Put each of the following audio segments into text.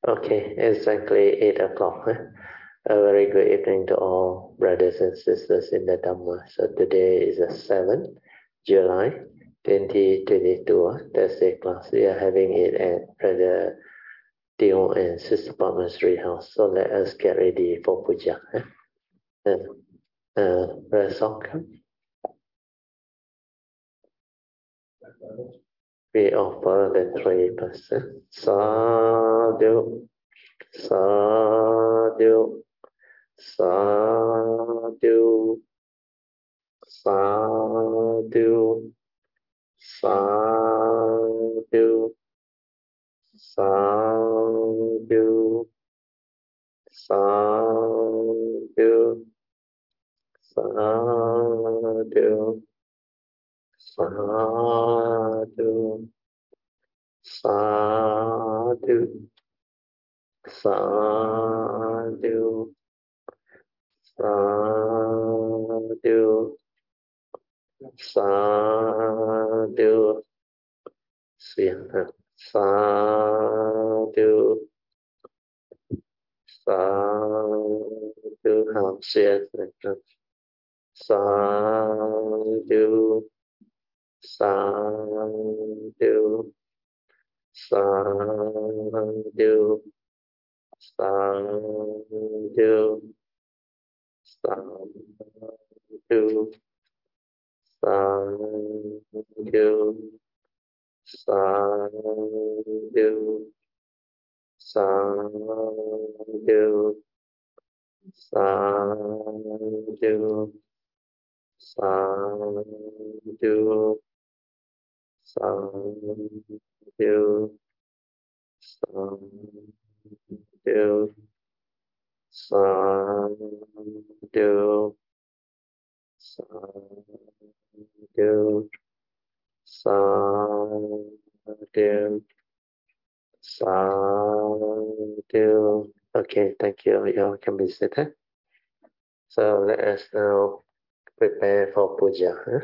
Okay, exactly 8 o'clock. Huh? A very good evening to all brothers and sisters in the Dhamma. So today is the 7th July 2022, Thursday class. We are having it at Brother Dion and Sister Padmasree house. So let us get ready for puja. Huh? Brother Song, come. We offer the 3%. Sadhu, sadhu, sadhu. Sadhu, sadhu, sadhu, sadhu, sadhu, sadhu, sadhu, sadhu, sadhu, sadhu, sadhu, sadhu, học xuyên, sadhu, sadhu, sadhu, sadhu, sadhu, sadhu, sadhu, sadhu, sadhu, sadhu, sadhu, sadhu, sadhu, sadhu, sadhu, sadhu. Okay, thank you. You all can be seated. So let us now prepare for puja. Huh?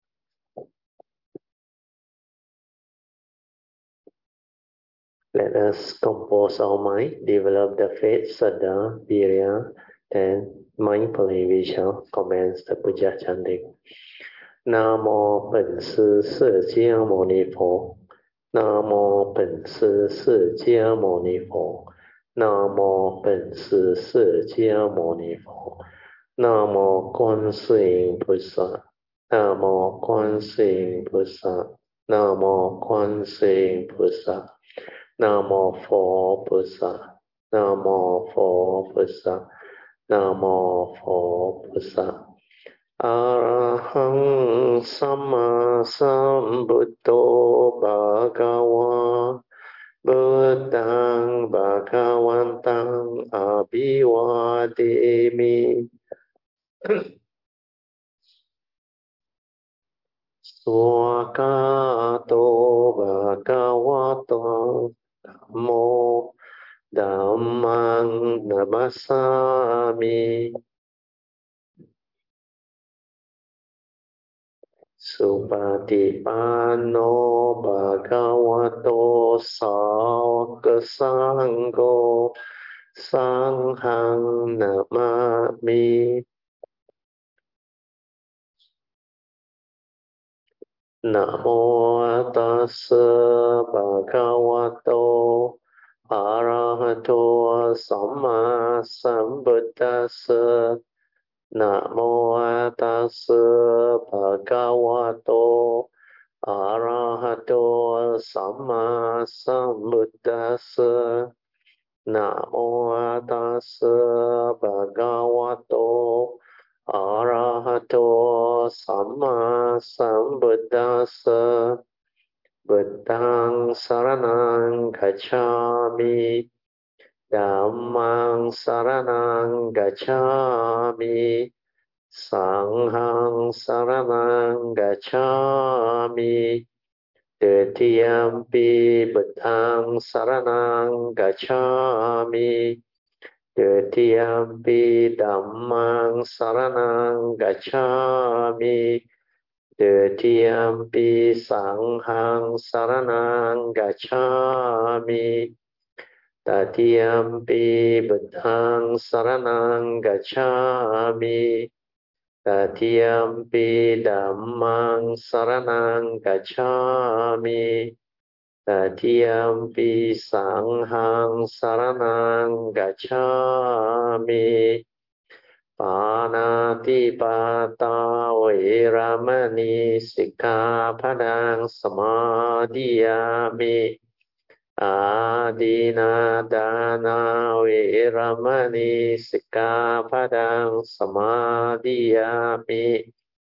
Let us compose our mind, develop the faith, Saddha, Virya, and mindfully we shall commence the puja chanting. Namo本师释迦牟尼佛。Namo本Sư释迦牟尼佛。Namo本Sư释迦牟尼佛。Namo 观世音菩萨。Namo 观世音菩萨。Namo 观世音菩萨。Namo 佛菩萨。Namo 佛菩萨。Namo 佛菩萨。Arahang Sama Sambuddho Bhagava Buddhang Bhagavantang Abhivademi Swakato Bhagavato Dhammo Dhammang Namasami Supatipanno Bhagavato Sāvaka Sangho Sanghang Namami Namo Tassa Bhagavato Arahato Samma Sambuddhassa Namo Tassa Bhagavato Arahato Samma Sambuddhassa Namo Tassa Bhagavato Arahato Samma Sambuddhassa Buddhang Saranang Gacchami Dhammang Saranang Gacchami Sanghang Saranang Gacchami Tretiyampi Buddhang Saranang Gacchami Tretiyampi Dhammang Saranang Gacchami Tretiyampi Sanghang Saranang Gacchami Tatiyampi buddhang saranang gacchami. Tatiyampi dhammang saranang gacchami. Tatiyampi sanghang saranang gacchami. Panatipata veramani sikkhapadang samadhiyami. Adinadana veramani sikkhapadang samadhiyami.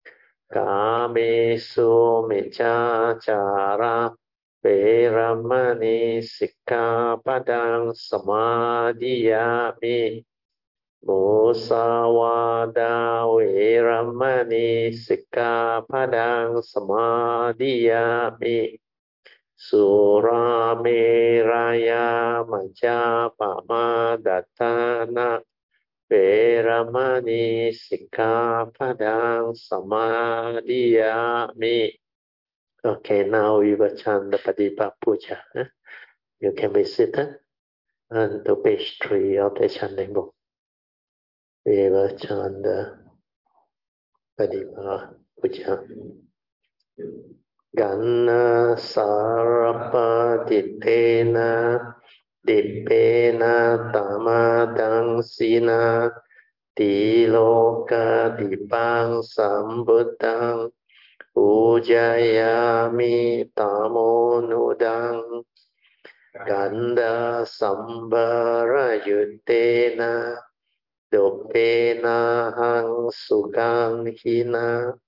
Kamesu miccācara veramani sikkhapadang samadhiyami. Musawada veramani sikkhapadang samadhiyami. Surameraya majapamadatthana veramani sikkhapadang samadhiyami. Okay, now we will chant the Patipapuja. You can be seated on to page 3 of the chanting book. We will chant the Patipapuja. Ganna sarapatitena dippena tamadang sina tiloka dipang sambuddhang ujayami tamonudang ganda sambara yuttena doppena hang sugang hina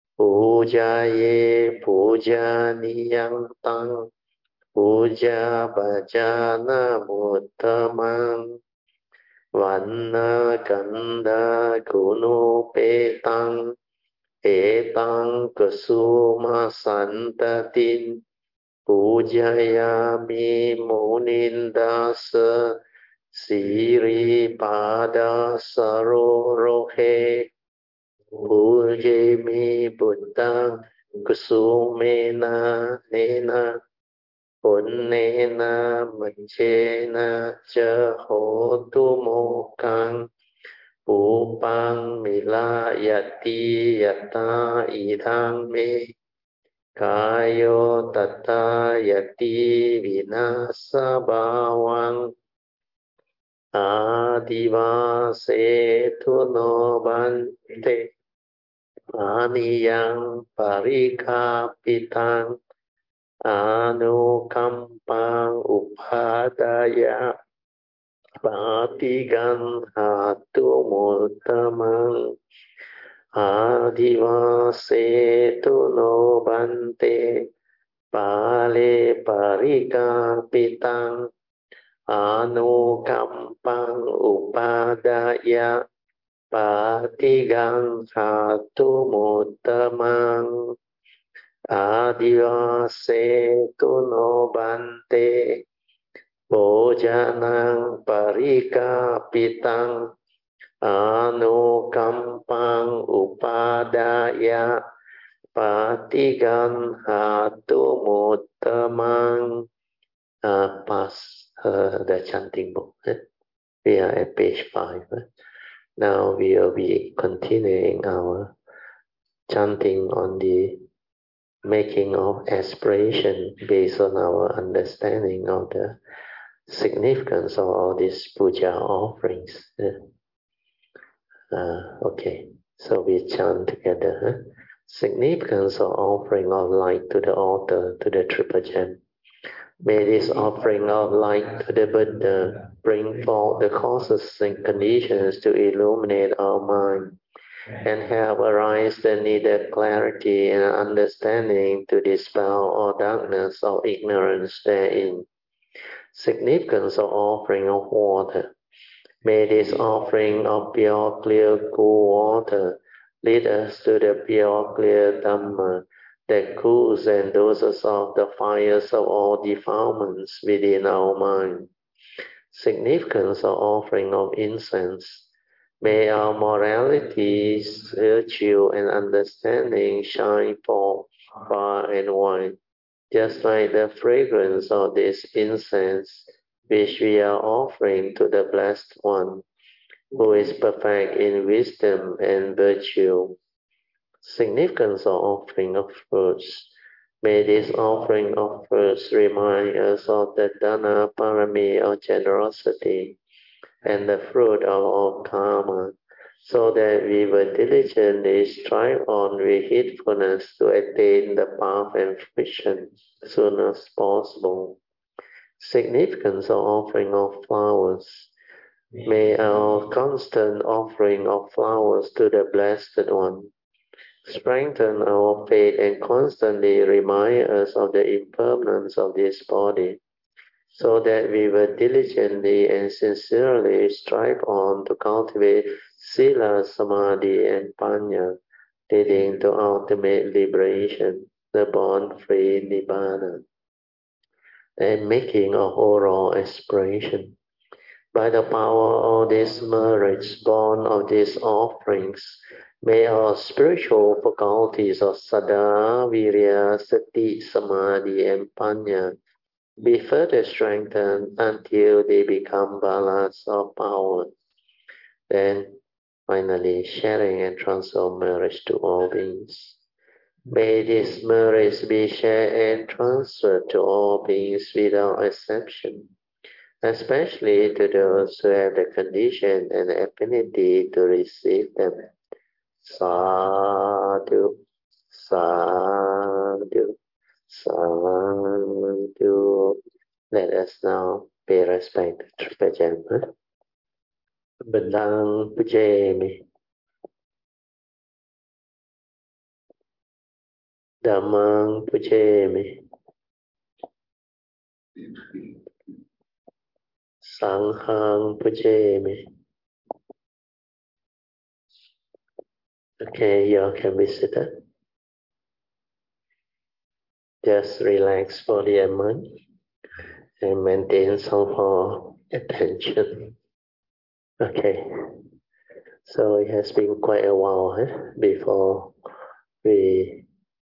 pujaye pujaniyang tang puja bhajana muttamang vanna kanda gunupetang etang kusuma santatin pujayami munindasa siri pada sarorohe pujayami buddhang kusumena nena punnena manchena ca hotu mokang upang milayati yata idang me kayo tata yati vinasa bawang adivase tuno bante aniyang parikapitang anukampang upadaya patigan hatu muttamang adivase tuno bante pale parikapitang anukampang upadaya patigan hatu muttamang adivase tuno bante bojanang parikapitang anukampang upadaya patigan hatu muttamang. Pass the chanting book. We are at page 5. Now we will be continuing our chanting on the making of aspiration based on our understanding of the significance of all these puja offerings. Okay, so we chant together. Significance of offering of light to the altar, to the triple gem. May this offering of light to the Buddha bring forth the causes and conditions to illuminate our mind and help arise the needed clarity and understanding to dispel all darkness of ignorance therein. Significance of offering of water. May this offering of pure, clear, cool water lead us to the pure, clear Dhamma that cools and doses off the fires of all defilements within our mind. Significance of offering of incense. May our morality, virtue, and understanding shine forth far and wide, just like the fragrance of this incense which we are offering to the Blessed One, who is perfect in wisdom and virtue. Significance of offering of fruits. May this offering of fruits remind us of the Dana Parami of generosity and the fruit of all karma, so that we will diligently strive on with heedfulness to attain the path and fruition as soon as possible. Significance of offering of flowers. May our constant offering of flowers to the Blessed One strengthen our faith and constantly remind us of the impermanence of this body, so that we will diligently and sincerely strive on to cultivate Sila, Samadhi, and Panya, leading to ultimate liberation, the born-free Nibbana, and making a overall aspiration. By the power of this marriage born of these offerings, may our spiritual faculties of Saddha, Virya, Sati, Samadhi, and Panya be further strengthened until they become balas of power. Then, finally, sharing and transfer marriage to all beings. May this marriage be shared and transferred to all beings without exception, especially to those who have the condition and affinity to receive them. Sadhu, sadhu, sadhu. Let us now pay respect to Tripajama. Bendang Pujemi, Dhammang Pujemi, Sanghang Pujemi. Okay, you all can be seated. Just relax body and mind and maintain some more attention. Okay, so it has been quite a while before we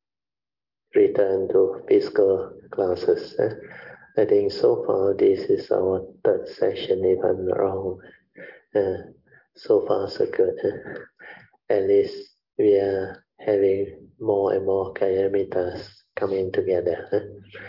return to physical classes. I think so far this is our third session, if I'm not wrong. So far so good. At least we are having more and more Kayamitas coming together.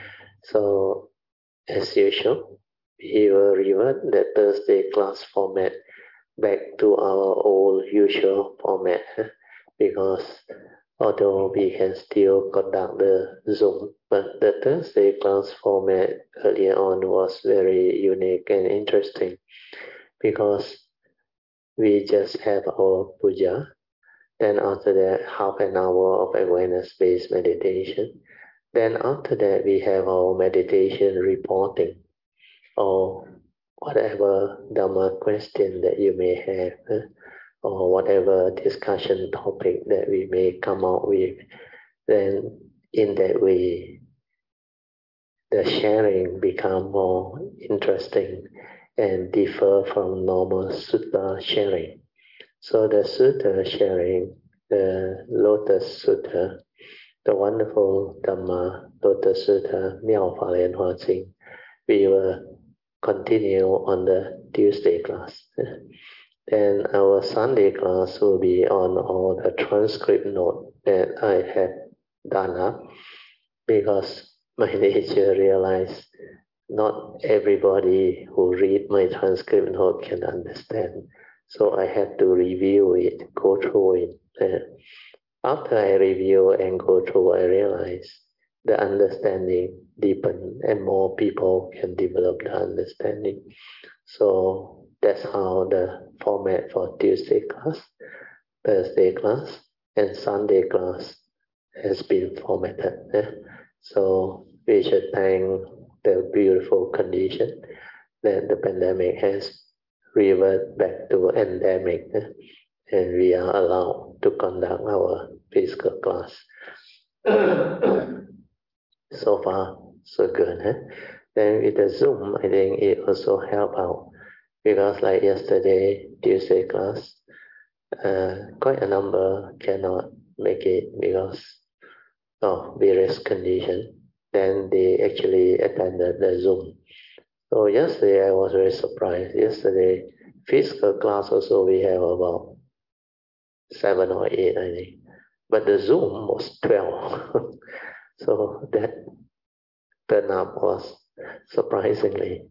So as usual, we will revert the Thursday class format back to our old usual format, because although we can still conduct the Zoom, but the Thursday class format earlier on was very unique and interesting, because we just have our puja, then after that half an hour of awareness-based meditation, then after that we have our meditation reporting, or whatever Dhamma question that you may have, or whatever discussion topic that we may come out with. Then in that way, the sharing become more interesting and differ from normal sutta sharing. So the sutta sharing, the Lotus Sutta, the wonderful Dhamma Lotus Sutta, Miao Fa Lian Hua Jing, we will continue on the Tuesday class. Then our Sunday class will be on all the transcript note that I have done up, because my nature realized not everybody who read my transcript note can understand. So I had to review it, go through it. After I review and go through, I realized the understanding deepen and more people can develop the understanding. So that's how the format for Tuesday class, Thursday class, and Sunday class has been formatted. So we should thank the beautiful condition that the pandemic has reverted back to endemic, and we are allowed to conduct our physical class. So far, so good. Then with the Zoom, I think it also helped out, because like yesterday, Tuesday class, quite a number cannot make it because of various conditions. Then they actually attended the Zoom. So yesterday I was very surprised. Yesterday, physical class also we have about 7 or 8, I think. But the Zoom was 12. So that turn up was surprisingly.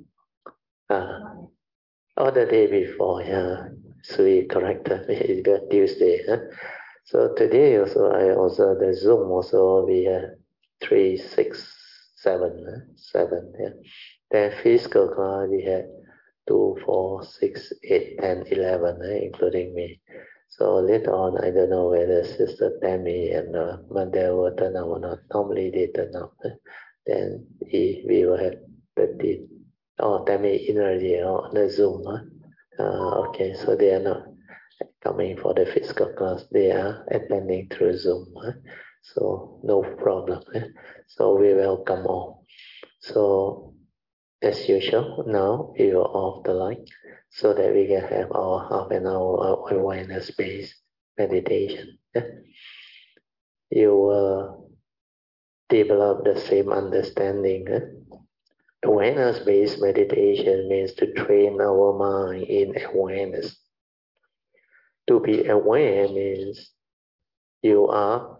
Or the day before, yeah. Sui corrected me. It's got Tuesday. So today also I also the Zoom also we have 3, 6, 7, 7. Yeah. Then physical class we had 2, 4, 6, 8, 10, 11, including me. So later on, I don't know whether Sister Tammy and Mother will turn up or not. Normally they turn up. Then we will have 13. Oh, Tammy in already on the Zoom. Okay, so they are not coming for the physical class. They are attending through Zoom. So no problem. So we welcome all. So as usual, now we will off the light so that we can have our half an hour awareness-based meditation. You will develop the same understanding. Awareness-based meditation means to train our mind in awareness. To be aware means you are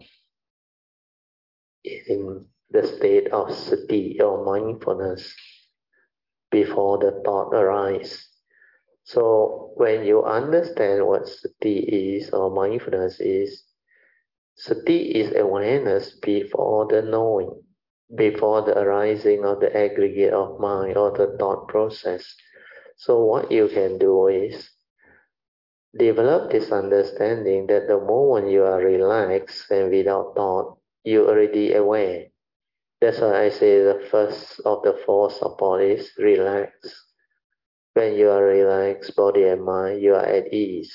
in the state of sati or mindfulness before the thought arises. So when you understand what sati is or mindfulness is, sati is awareness before the knowing, before the arising of the aggregate of mind or the thought process. So what you can do is develop this understanding that the moment you are relaxed and without thought, you're already aware. That's why I say the first of the four support is relax. When you are relaxed, body and mind, you are at ease.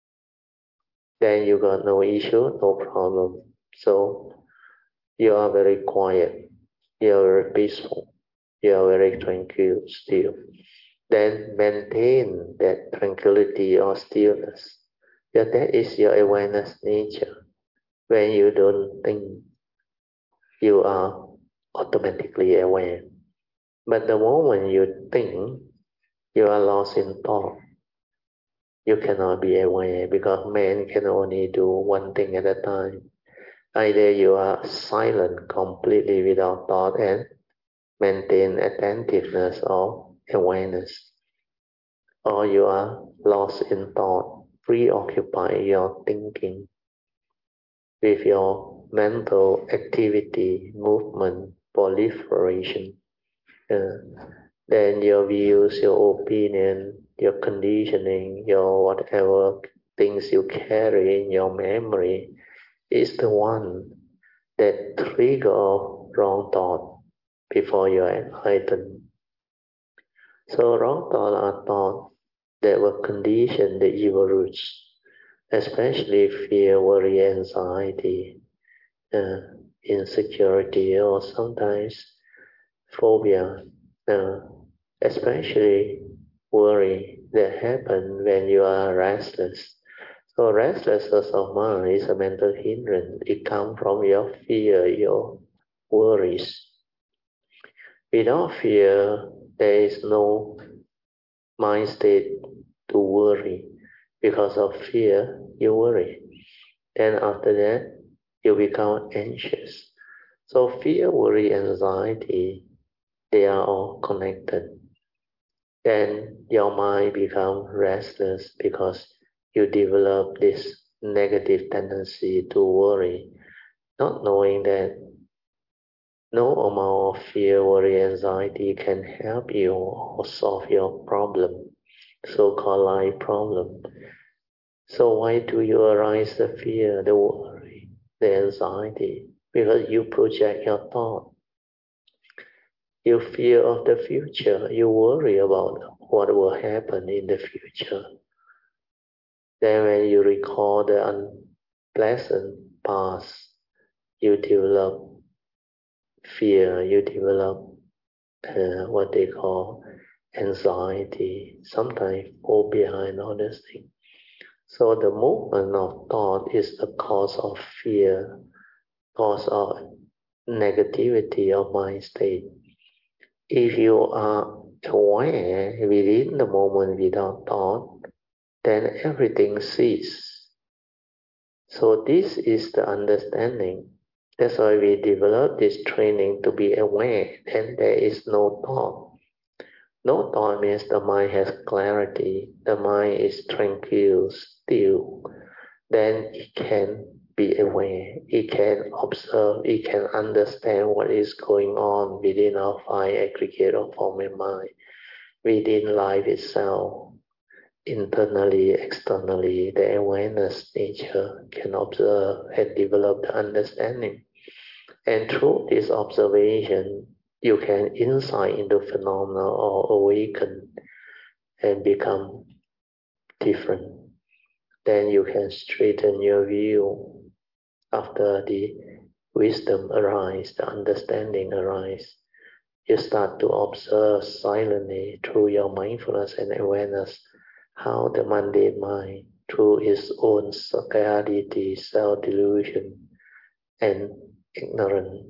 Then you got no issue, no problem. So you are very quiet. You are very peaceful. You are very tranquil still. Then maintain that tranquility or stillness. Yeah, that is your awareness nature. When you don't think, you are automatically aware. But the moment you think, you are lost in thought. You cannot be aware because man can only do one thing at a time. Either you are silent completely without thought and maintain attentiveness or awareness, or you are lost in thought, preoccupy your thinking with your mental activity, movement, proliferation. Then your views, your opinion, your conditioning, your whatever things you carry in your memory is the one that trigger wrong thought before you are enlightened. So wrong thought are thought that will condition the evil roots, especially fear, worry, anxiety, insecurity, or sometimes phobia, especially worry that happen when you are restless. So restlessness of mind is a mental hindrance. It comes from your fear, your worries. Without fear, there is no mind state to worry. Because of fear, you worry. Then after that, you become anxious. So fear, worry, anxiety, they are all connected. Then your mind becomes restless because you develop this negative tendency to worry, not knowing that no amount of fear, worry, anxiety can help you or solve your problem, so-called life problem. So why do you arise the fear, the worry, the anxiety? Because you project your thought. You fear of the future. You worry about what will happen in the future. Then when you recall the unpleasant past, you develop fear, you develop what they call anxiety, sometimes phobia and all these things. So the movement of thought is the cause of fear, cause of negativity of mind state. If you are aware within the moment without thought, then everything ceases. So this is the understanding. That's why we develop this training to be aware. Then there is no thought. No thought means the mind has clarity. The mind is tranquil, still. Then it can be aware. It can observe. It can understand what is going on within our five aggregate of form and mind, within life itself. Internally, externally, the awareness nature can observe and develop the understanding. And through this observation, you can insight into phenomena or awaken and become different. Then you can straighten your view after the wisdom arise, the understanding arise. You start to observe silently through your mindfulness and awareness how the mundane mind, through its own scarcity, self-delusion, and ignorance,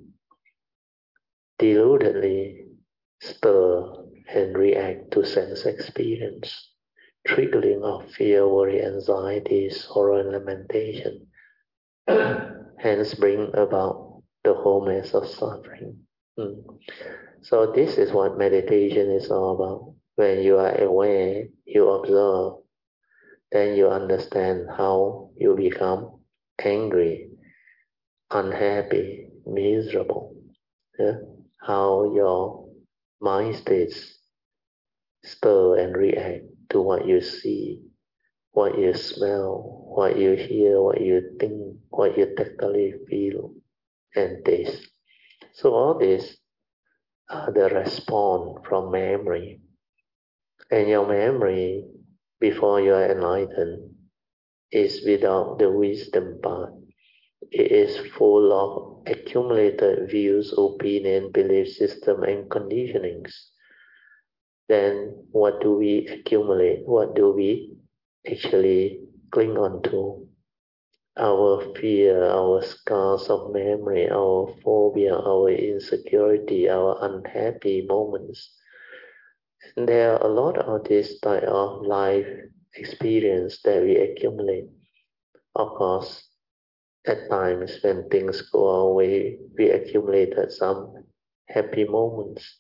deludedly stir and react to sense experience, triggering of fear, worry, anxiety, sorrow, and lamentation, hence bring about the whole mass of suffering. So this is what meditation is all about. When you are aware, you observe, then you understand how you become angry, unhappy, miserable. Yeah? How your mind states stir and react to what you see, what you smell, what you hear, what you think, what you tactily feel and taste. So all this are the response from memory. And your memory before you are enlightened is without the wisdom part. It is full of accumulated views, opinion, belief system, and conditionings. Then what do we accumulate? What do we actually cling on to? Our fear, our scars of memory, our phobia, our insecurity, our unhappy moments. And there are a lot of this type of life experience that we accumulate. Of course, at times when things go our way, we accumulated some happy moments,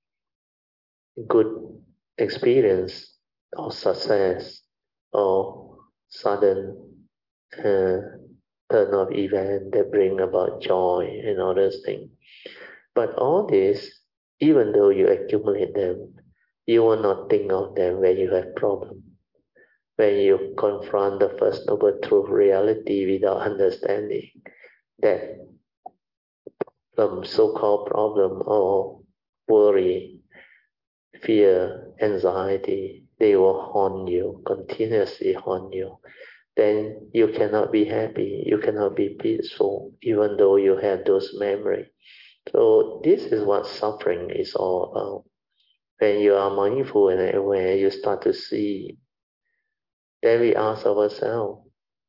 good experience or success or sudden turn of event that bring about joy and other things. But all this, even though you accumulate them, you will not think of them when you have problem. When you confront the First Noble Truth reality without understanding that so-called problem or worry, fear, anxiety, they will haunt you, continuously haunt you. Then you cannot be happy, you cannot be peaceful, even though you have those memories. So this is what suffering is all about. When you are mindful and aware, you start to see. Then we ask ourselves,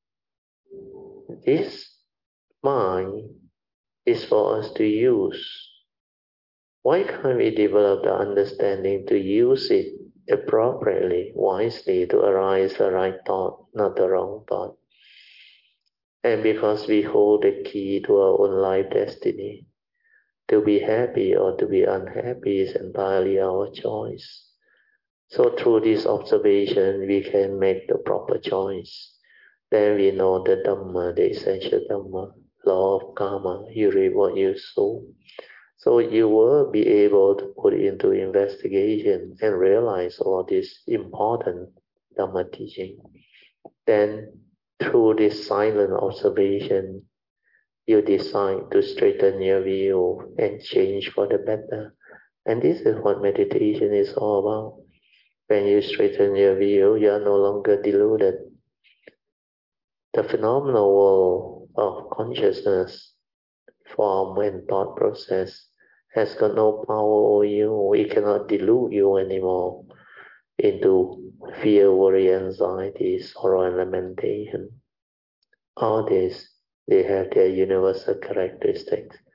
this mind is for us to use. Why can't we develop the understanding to use it appropriately, wisely, to arise the right thought, not the wrong thought? And because we hold the key to our own life destiny, to be happy or to be unhappy is entirely our choice. So through this observation, we can make the proper choice. Then we know the Dhamma, the essential Dhamma, law of karma, you reap what you sow. So you will be able to put into investigation and realize all this important Dhamma teaching. Then through this silent observation, you decide to straighten your view and change for the better. And this is what meditation is all about. When you straighten your view, you are no longer deluded. The phenomenal world of consciousness, form, and thought process has got no power over you. It cannot delude you anymore into fear, worry, anxiety, sorrow, and lamentation. All this, they have their universal characteristics.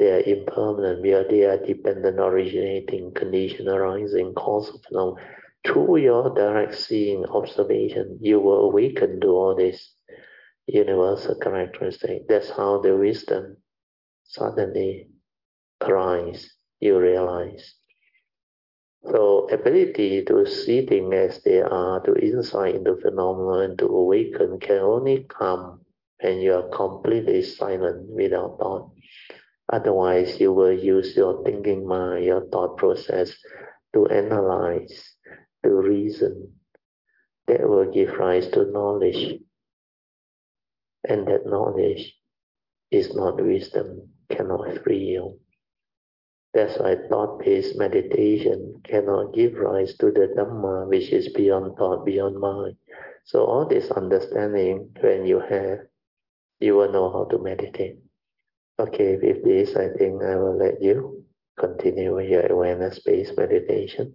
They are impermanent. They are dependent, originating, condition, arising, cause of phenomena. Through your direct seeing, observation, you will awaken to all this universal characteristic. That's how the wisdom suddenly arise. You realize. So ability to see things as they are, to insight into phenomena, and to awaken can only come when you are completely silent without thought. Otherwise, you will use your thinking mind, your thought process to analyze, to reason. That will give rise to knowledge. And that knowledge is not wisdom, cannot free you. That's why thought-based meditation cannot give rise to the Dhamma, which is beyond thought, beyond mind. So all this understanding, when you have, you will know how to meditate. Okay, with this, I think I will let you continue with your awareness-based meditation.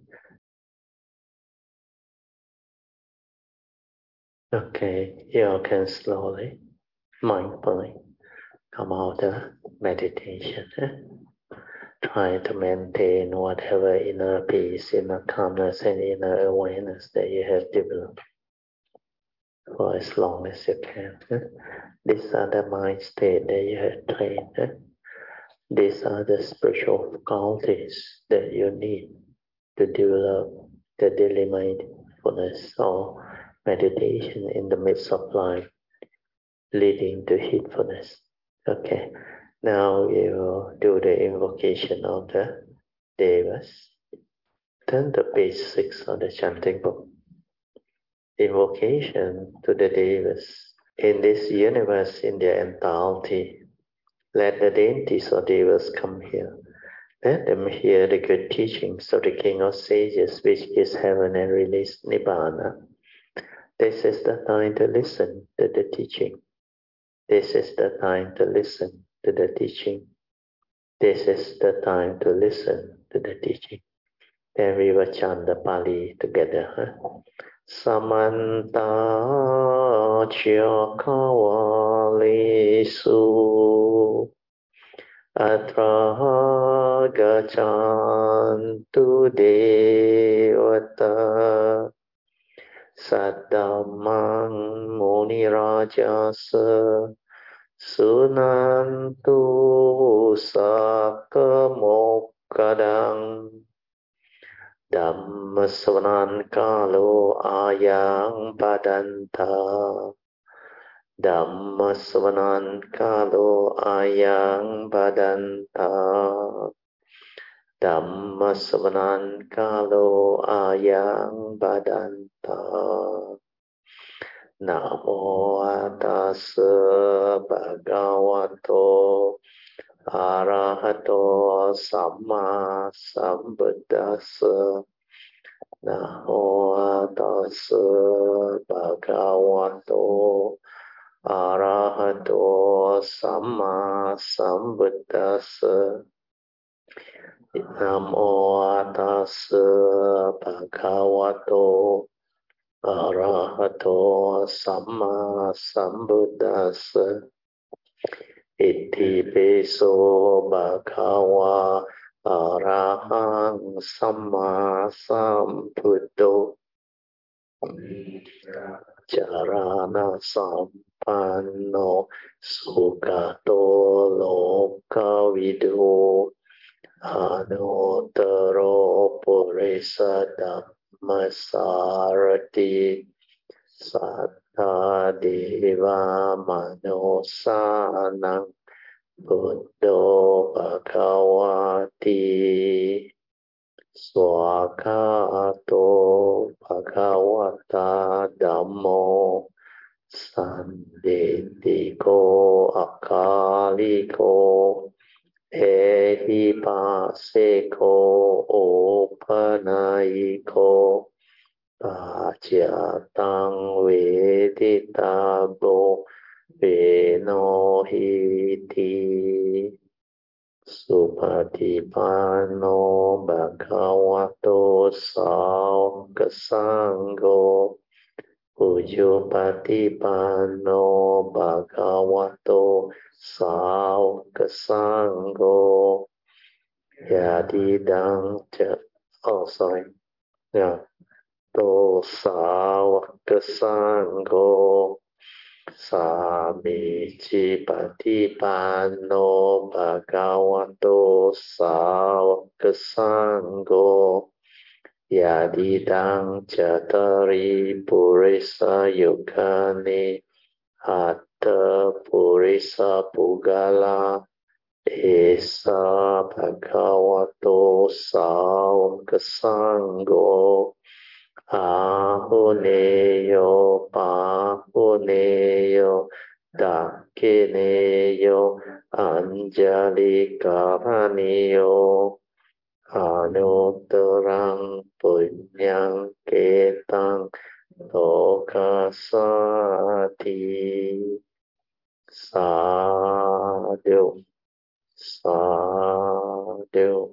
Okay, you can slowly, mindfully come out of meditation. Try to maintain whatever inner peace, inner calmness, and inner awareness that you have developed for as long as you can. These are the mind state that you have trained. These are the spiritual qualities that you need to develop the daily mindfulness or meditation in the midst of life, leading to heedfulness. Okay, now you do the invocation of the Devas. Turn to page 6 of the chanting book. Invocation to the Devas. In this universe, in their entirety, let the deities or Devas come here. Let them hear the good teachings of the King of Sages, which gives heaven and release Nibbana. This is the time to listen to the teaching. This is the time to listen to the teaching. This is the time to listen to the teaching. Then we will chant the Pali together. Samanta Chakawalisu Atra Gachantu Devata Saddamang Munirajasa Sunantu Sakamokadang Dhammasvanan Kalo Ayang Badanta Dhammasvanan Kalo Ayang Badanta Dhammasvanan Kalo Ayang Badanta Namo Tassa Bhagavato Arahato Samma Sambuddhassa. Namo Tassa Bhagavato Arahato Samma Sambuddhassa. Namo Tassa Bhagavato Arahato Samma Sambuddhassa. Iti piso bhagava arahang samma sambuddho charana sampanno sugato lokavidu anuttaro purisa dhammasarati Sattva deva manosanang buddho bhagavati swakato bhagavata dhammo sanditiko akaliko ehipaseko opanayiko Pacatang veditabo venohiti Supatipano bhagavato sangho Ujupatipano bhagavato Sāvaka Sangho Yadidang Cha. Oh, sorry. Yeah. To Sāvaka Sangho Samichi Patipanno Bhagavato Sāvaka Sangho Yadidang Chatari Purisa Yukani Atta Purisa Pugala Esa Bhagavato Sāvaka Sangho Ahuneyo Pahuneyo Dakineyo Anjali Karaniyo Anuttarang Punyang Ketang Lokasati. Sadhu, sadhu,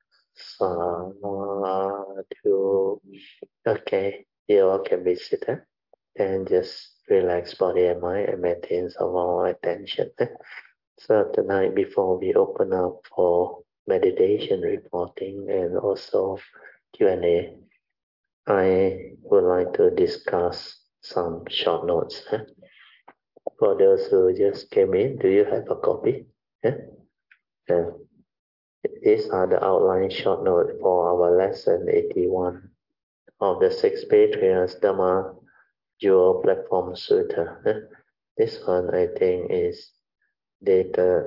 sadhu. Okay, you all can be seated and just relax body and mind and maintain some more attention. So tonight, before we open up for meditation reporting and also Q&A, I would like to discuss some short notes. For those who just came in, do you have a copy? These are the outline short notes for our lesson 81 of the Six Patriarchs Dhamma Jewel Platform Sutta. This one I think is dated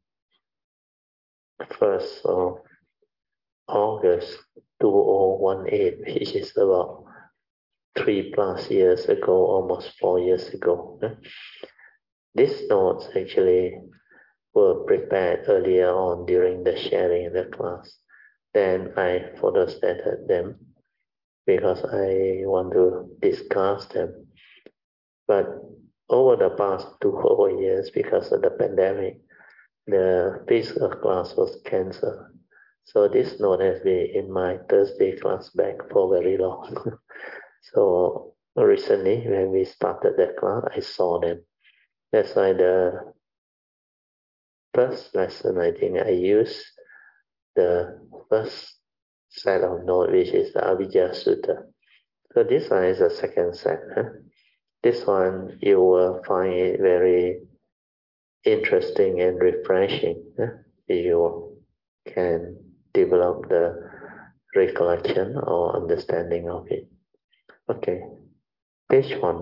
1st of August 2018, which is about 3+ years ago, almost 4 years ago. These notes actually were prepared earlier on during the sharing in the class. Then I photostated them because I want to discuss them. But over the past 2 whole years, because of the pandemic, the physical class was cancelled. So this note has been in my Thursday class back for very long. So recently, when we started the class, I saw them. That's why the first lesson, I think I used the first set of notes, which is the Avijja Sutta. So this one is the second set. This one, you will find it very interesting and refreshing. You can develop the recollection or understanding of it. Okay, page 1.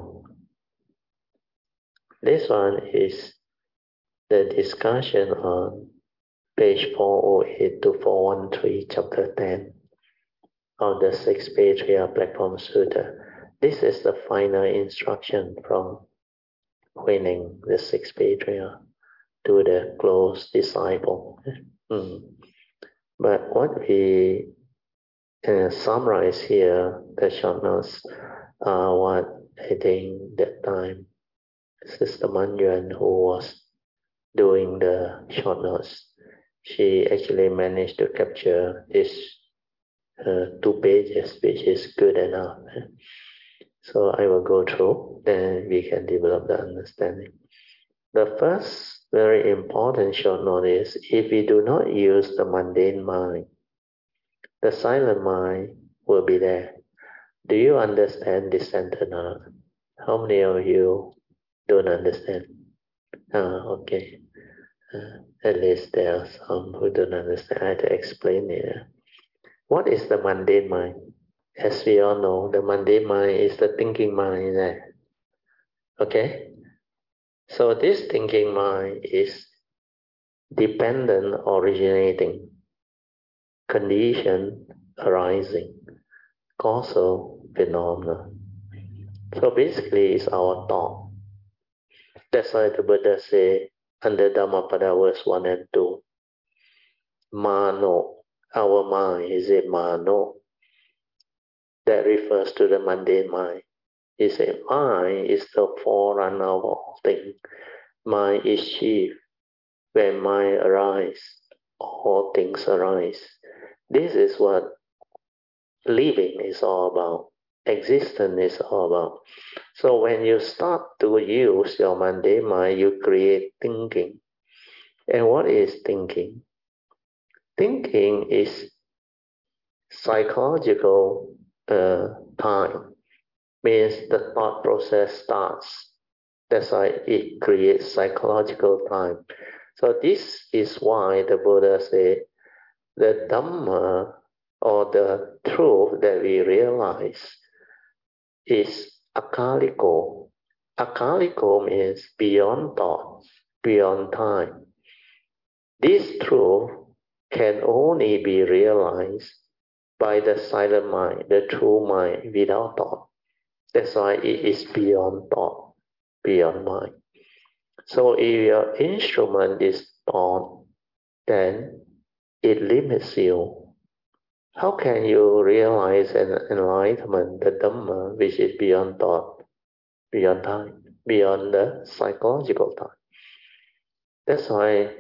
This one is the discussion on page 408 to 413, chapter 10 of the Six Patriarch Platform Sutta. This is the final instruction from Huineng, the Six Patriarch, to the close disciple. But what we summarize here, the short notes, are what I think that time Sister Manjuan, who was doing the short notes, she actually managed to capture this 2 pages, which is good enough. So I will go through, then we can develop the understanding. The first very important short note is, if we do not use the mundane mind, the silent mind will be there. Do you understand this sentence? How many of you don't understand? Okay. At least there are some who don't understand. I have to explain it. What is the mundane mind? As we all know, the mundane mind is the thinking mind. Okay? So this thinking mind is dependent, originating, condition, arising, causal, phenomena. So basically, it's our thought. That's why the Buddha say under Dhammapada verse 1 and 2, Mano, our mind, is a Mano. That refers to the mundane mind. He said, mind is the forerunner of all things. Mind is chief. When mind arises, all things arise. This is what living is all about. Existence is all about. So when you start to use your mundane mind, you create thinking. And what is thinking? Thinking is psychological time, means the thought process starts. That's why it creates psychological time. So this is why the Buddha said the Dhamma or the truth that we realize is akaliko. Akaliko means beyond thought, beyond time. This truth can only be realized by the silent mind, the true mind without thought. That's why it is beyond thought, beyond mind. So if your instrument is thought, then it limits you. How can you realize an enlightenment, the Dhamma, which is beyond thought, beyond time, beyond the psychological time? That's why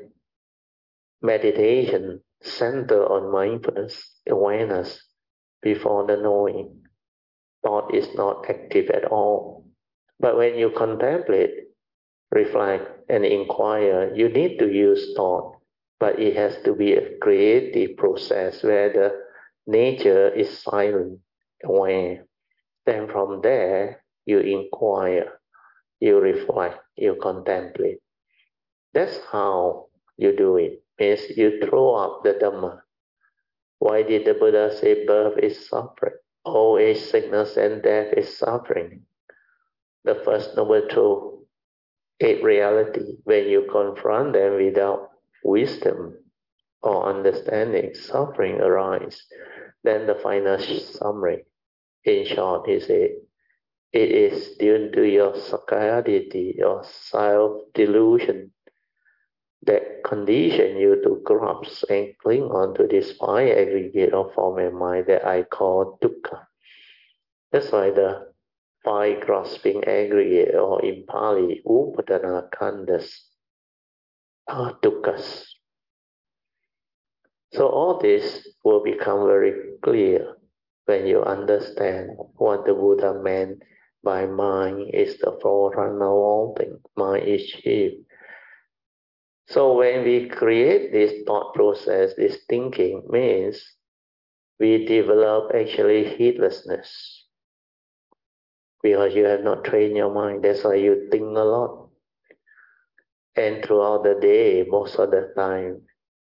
meditation center on mindfulness, awareness before the knowing. Thought is not active at all. But when you contemplate, reflect, and inquire, you need to use thought, but it has to be a creative process where the nature is silent, aware. Then from there, you inquire, you reflect, you contemplate. That's how you do it. Means you throw up the Dhamma. Why did the Buddha say birth is suffering? Old age, sickness, and death is suffering. The first noble truth, eight reality. When you confront them without wisdom or understanding, suffering arises. Then the final summary, in short, he said, it is due to your sakayaditi, your self-delusion, that condition you to grasp and cling on to this five aggregate of form and mind that I call dukkha. That's why the five grasping aggregate, or in Pali, upadana khandas, are dukkhas. So all this will become very clear when you understand what the Buddha meant by mind is the forerunner of all things. Mind is chief. So when we create this thought process, this thinking means we develop actually heedlessness. Because you have not trained your mind, that's why you think a lot. And throughout the day, most of the time,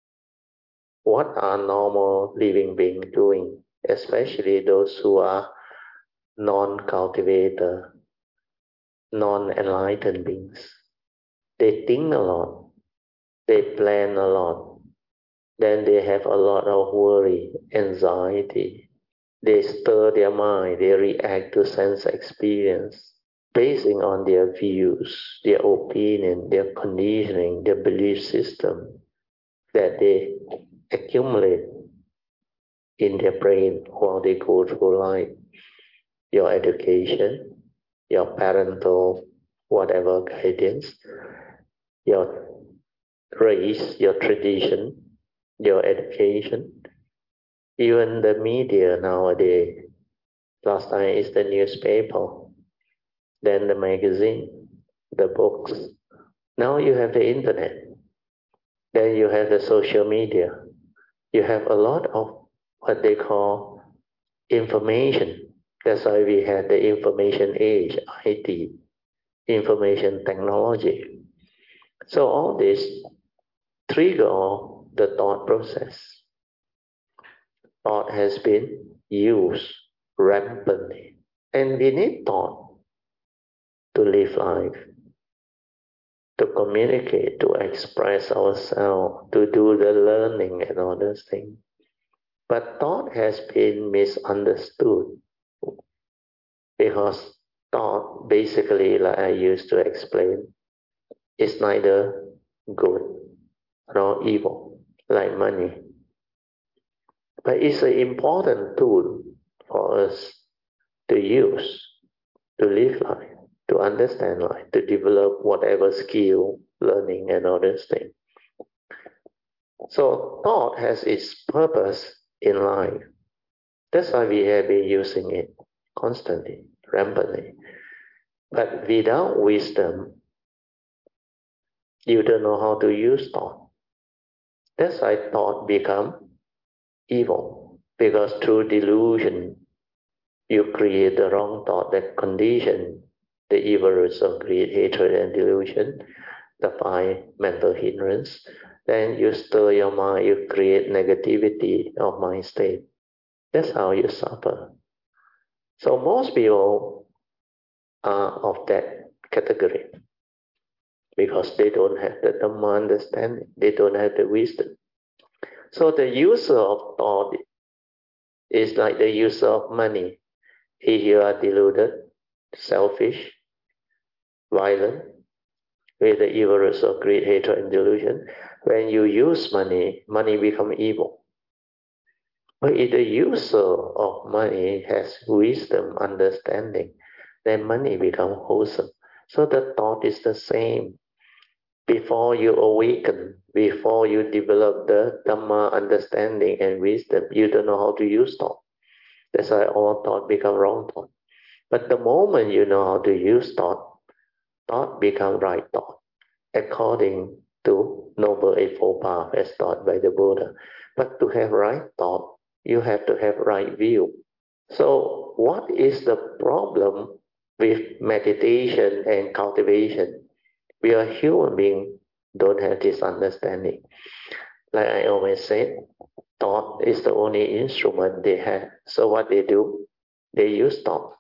what are normal living beings doing? Especially those who are non-cultivator, non-enlightened beings. They think a lot. They plan a lot. Then they have a lot of worry, anxiety. They stir their mind. They react to sense experience basing on their views, their opinion, their conditioning, their belief system that they accumulate in their brain while they go through life. Your education, your parental, whatever guidance, your race, your tradition, your education, even the media nowadays. Last time is the newspaper, then the magazine, the books. Now you have the internet. Then you have the social media. You have a lot of what they call information. That's why we have the information age, IT, information technology. So all this trigger the thought process. Thought has been used rampantly. And we need thought to live life, to communicate, to express ourselves, to do the learning and all those things. But thought has been misunderstood because thought, basically, like I used to explain, is neither good nor evil, like money. But it's an important tool for us to use, to live life, to understand life, to develop whatever skill, learning, and all those things. So thought has its purpose in life. That's why we have been using it constantly, rampantly. But without wisdom, you don't know how to use thought. That's why thought become evil, because through delusion you create the wrong thought that condition the evil roots of greed, hatred, and delusion, the five mental hindrance. Then you stir your mind, you create negativity of mind state. That's how you suffer. So most people are of that category because they don't have the Dhamma understanding, they don't have the wisdom. So the user of thought is like the user of money. If you are deluded, selfish, violent, with the evil roots of greed, hatred, and delusion, when you use money, money becomes evil. But if the user of money has wisdom, understanding, then money becomes wholesome. So the thought is the same. Before you awaken, before you develop the Dhamma understanding and wisdom, you don't know how to use thought. That's why all thought become wrong thought. But the moment you know how to use thought, thought become right thought, according to Noble Eightfold Path as taught by the Buddha. But to have right thought, you have to have right view. So what is the problem with meditation and cultivation? We are human beings, don't have this understanding. Like I always said, thought is the only instrument they have. So what they do? They use thought.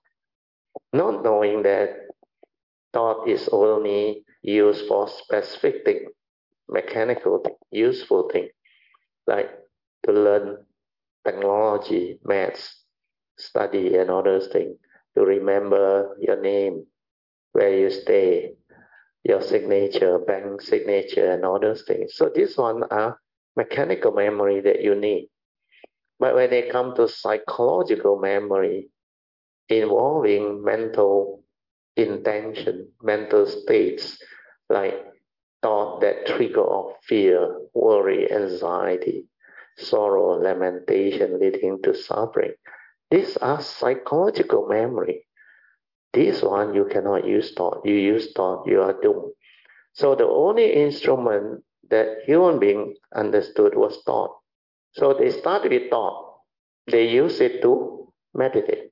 Not knowing that thought is only used for specific thing, mechanical thing, useful thing, like to learn technology, maths, study and all those things, to remember your name, where you stay, your signature, bank signature, and all those things. So these ones are mechanical memory that you need. But when they come to psychological memory, involving mental intention, mental states, like thought that trigger of fear, worry, anxiety, sorrow, lamentation leading to suffering. These are psychological memory. This one you cannot use thought. You use thought, you are doomed. So the only instrument that human being understood was thought. So they start with thought. They use it to meditate.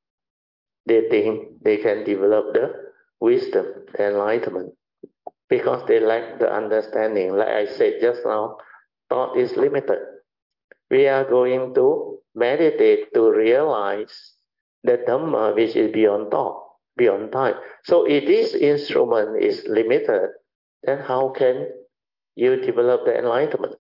They think they can develop the wisdom, the enlightenment, because they lack the understanding. Like I said just now, thought is limited. We are going to meditate to realize the Dhamma which is beyond thought, beyond time. So if this instrument is limited, then how can you develop the enlightenment?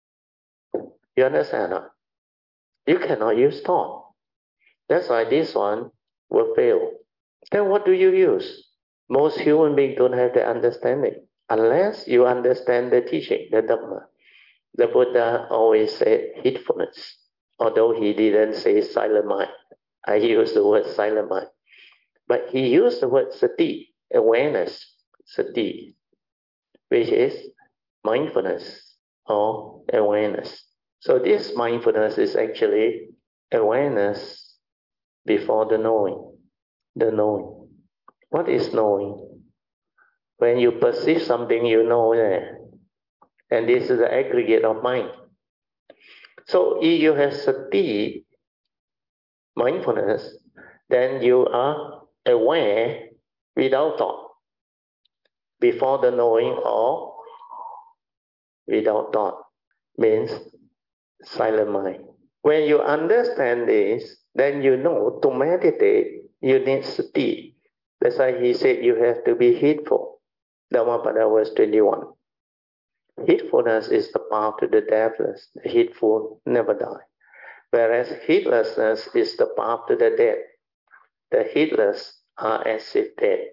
You understand? Huh? You cannot use thought. That's why this one will fail. Then what do you use? Most human beings don't have the understanding unless you understand the teaching, the Dhamma. The Buddha always said heedfulness, although he didn't say silent mind. I use the word silent mind. But he used the word sati, awareness, sati, which is mindfulness or awareness. So this mindfulness is actually awareness before the knowing. The knowing. What is knowing? When you perceive something, you know that. And this is the aggregate of mind. So if you have sati, mindfulness, then you are aware without thought, before the knowing or without thought, means silent mind. When you understand this, then you know to meditate, you need sati. That's why he said you have to be heedful. Dhammapada verse 21. Heedfulness is the path to the deathless. The heedful never die. Whereas heedlessness is the path to the dead. The heedless are as if dead.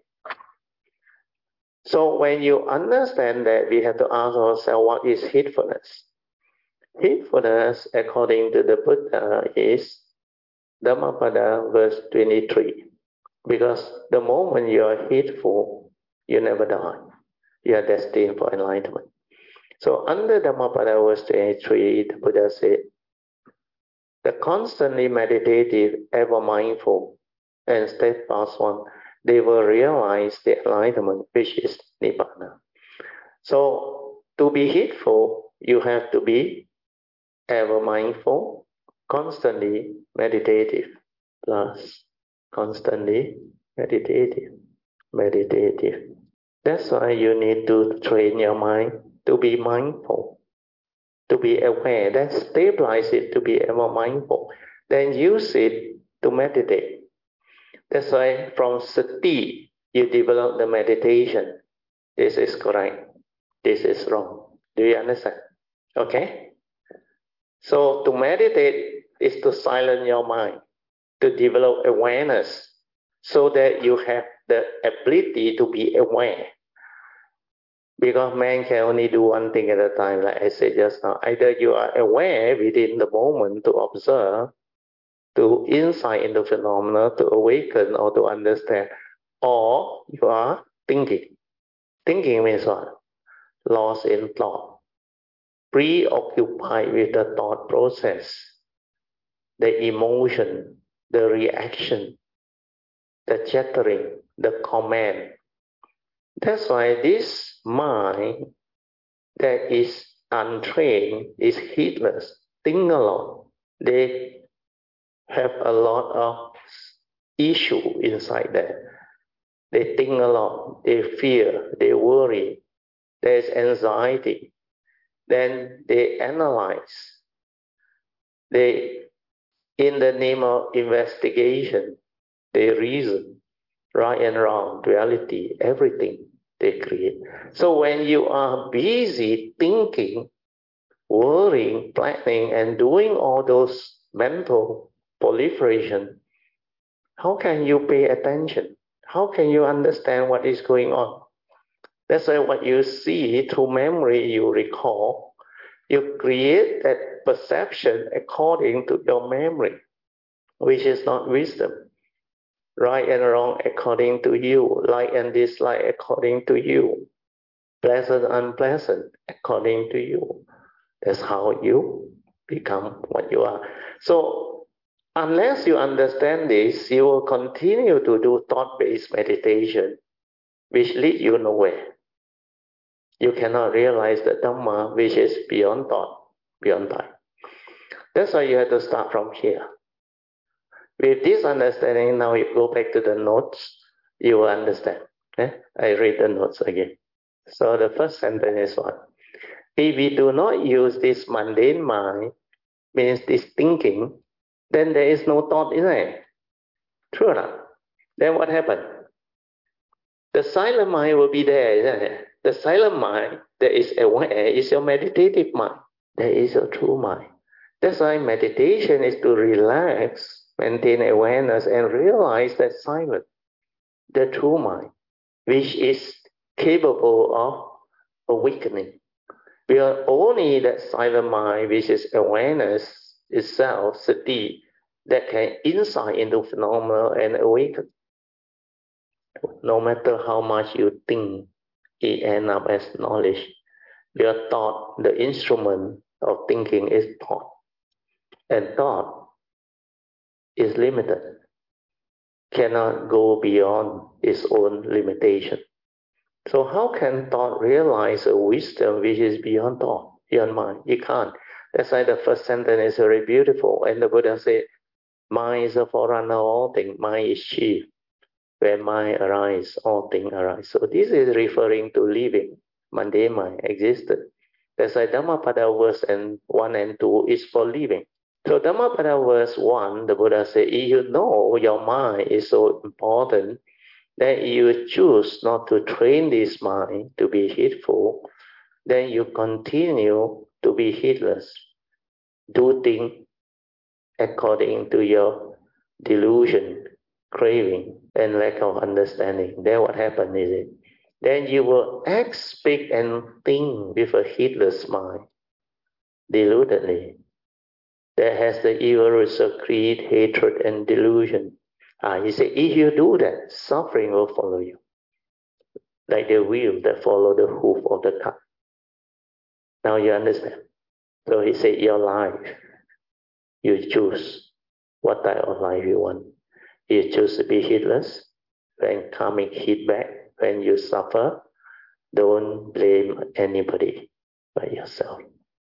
So when you understand that, we have to ask ourselves, what is heedfulness? Heedfulness, according to the Buddha, is Dhammapada verse 23. Because the moment you are heedful, you never die. You are destined for enlightenment. So under Dhammapada verse 23, the Buddha said, the constantly meditative, ever mindful, and steadfast one, they will realize the enlightenment, which is Nibbana. So to be heedful, you have to be ever mindful, constantly meditative, plus constantly meditative. That's why you need to train your mind to be mindful, to be aware. Then stabilize it to be ever mindful. Then use it to meditate. That's why from sati, you develop the meditation. This is correct. This is wrong. Do you understand? Okay? So to meditate is to silence your mind, to develop awareness, so that you have the ability to be aware. Because man can only do one thing at a time, like I said just now. Either you are aware within the moment to observe, to insight into phenomena, to awaken or to understand, or you are thinking. Thinking means what? Lost in thought, preoccupied with the thought process, the emotion, the reaction, the chattering, the comment. That's why this mind that is untrained, is heedless, think a lot. They have a lot of issue inside there. They think a lot, they fear, they worry, there's anxiety. Then they analyze. They, in the name of investigation, they reason, right and wrong, reality, everything they create. So when you are busy thinking, worrying, planning, and doing all those mental proliferation, how can you pay attention? How can you understand what is going on? That's why what you see through memory, you recall, you create that perception according to your memory, which is not wisdom. Right and wrong according to you, like and dislike according to you, pleasant, unpleasant according to you. That's how you become what you are. So unless you understand this, you will continue to do thought-based meditation, which lead you nowhere. You cannot realize the Dhamma, which is beyond thought, beyond time. That's why you have to start from here. With this understanding, now you go back to the notes, you will understand. I read the notes again. So the first sentence is what? If we do not use this mundane mind, means this thinking, then there is no thought in it. True or not? Then what happened? The silent mind will be there, isn't it? The silent mind that is aware is your meditative mind. That is your true mind. That's why meditation is to relax, maintain awareness, and realize that silence, the true mind, which is capable of awakening. We are only that silent mind, which is awareness itself, sati, that can insight into phenomena and awaken. No matter how much you think, it ends up as knowledge. Your thought, the instrument of thinking is thought. And thought is limited, cannot go beyond its own limitation. So how can thought realize a wisdom which is beyond thought, beyond mind? It can't. That's why the first sentence is very beautiful. And the Buddha said, mind is a forerunner of all things. Mind is chief. When mind arises, all things arise. So this is referring to living. Mundane mind existed. That's why Dhammapada verse 1 and 2 is for living. So Dhammapada verse 1, the Buddha said, if you know your mind is so important, then you choose not to train this mind to be heedful, then you continue to be heedless. Do things according to your delusion, craving, and lack of understanding. Then what happens is it? Then you will act, speak, and think with a heedless mind, deludedly. That has the evil roots of greed, hatred, and delusion. He said, if you do that, suffering will follow you, like the wheel that follow the hoof of the cart. Now you understand. So he said, your life, you choose what type of life you want. You choose to be heedless. When karmic hit back, when you suffer, don't blame anybody but yourself.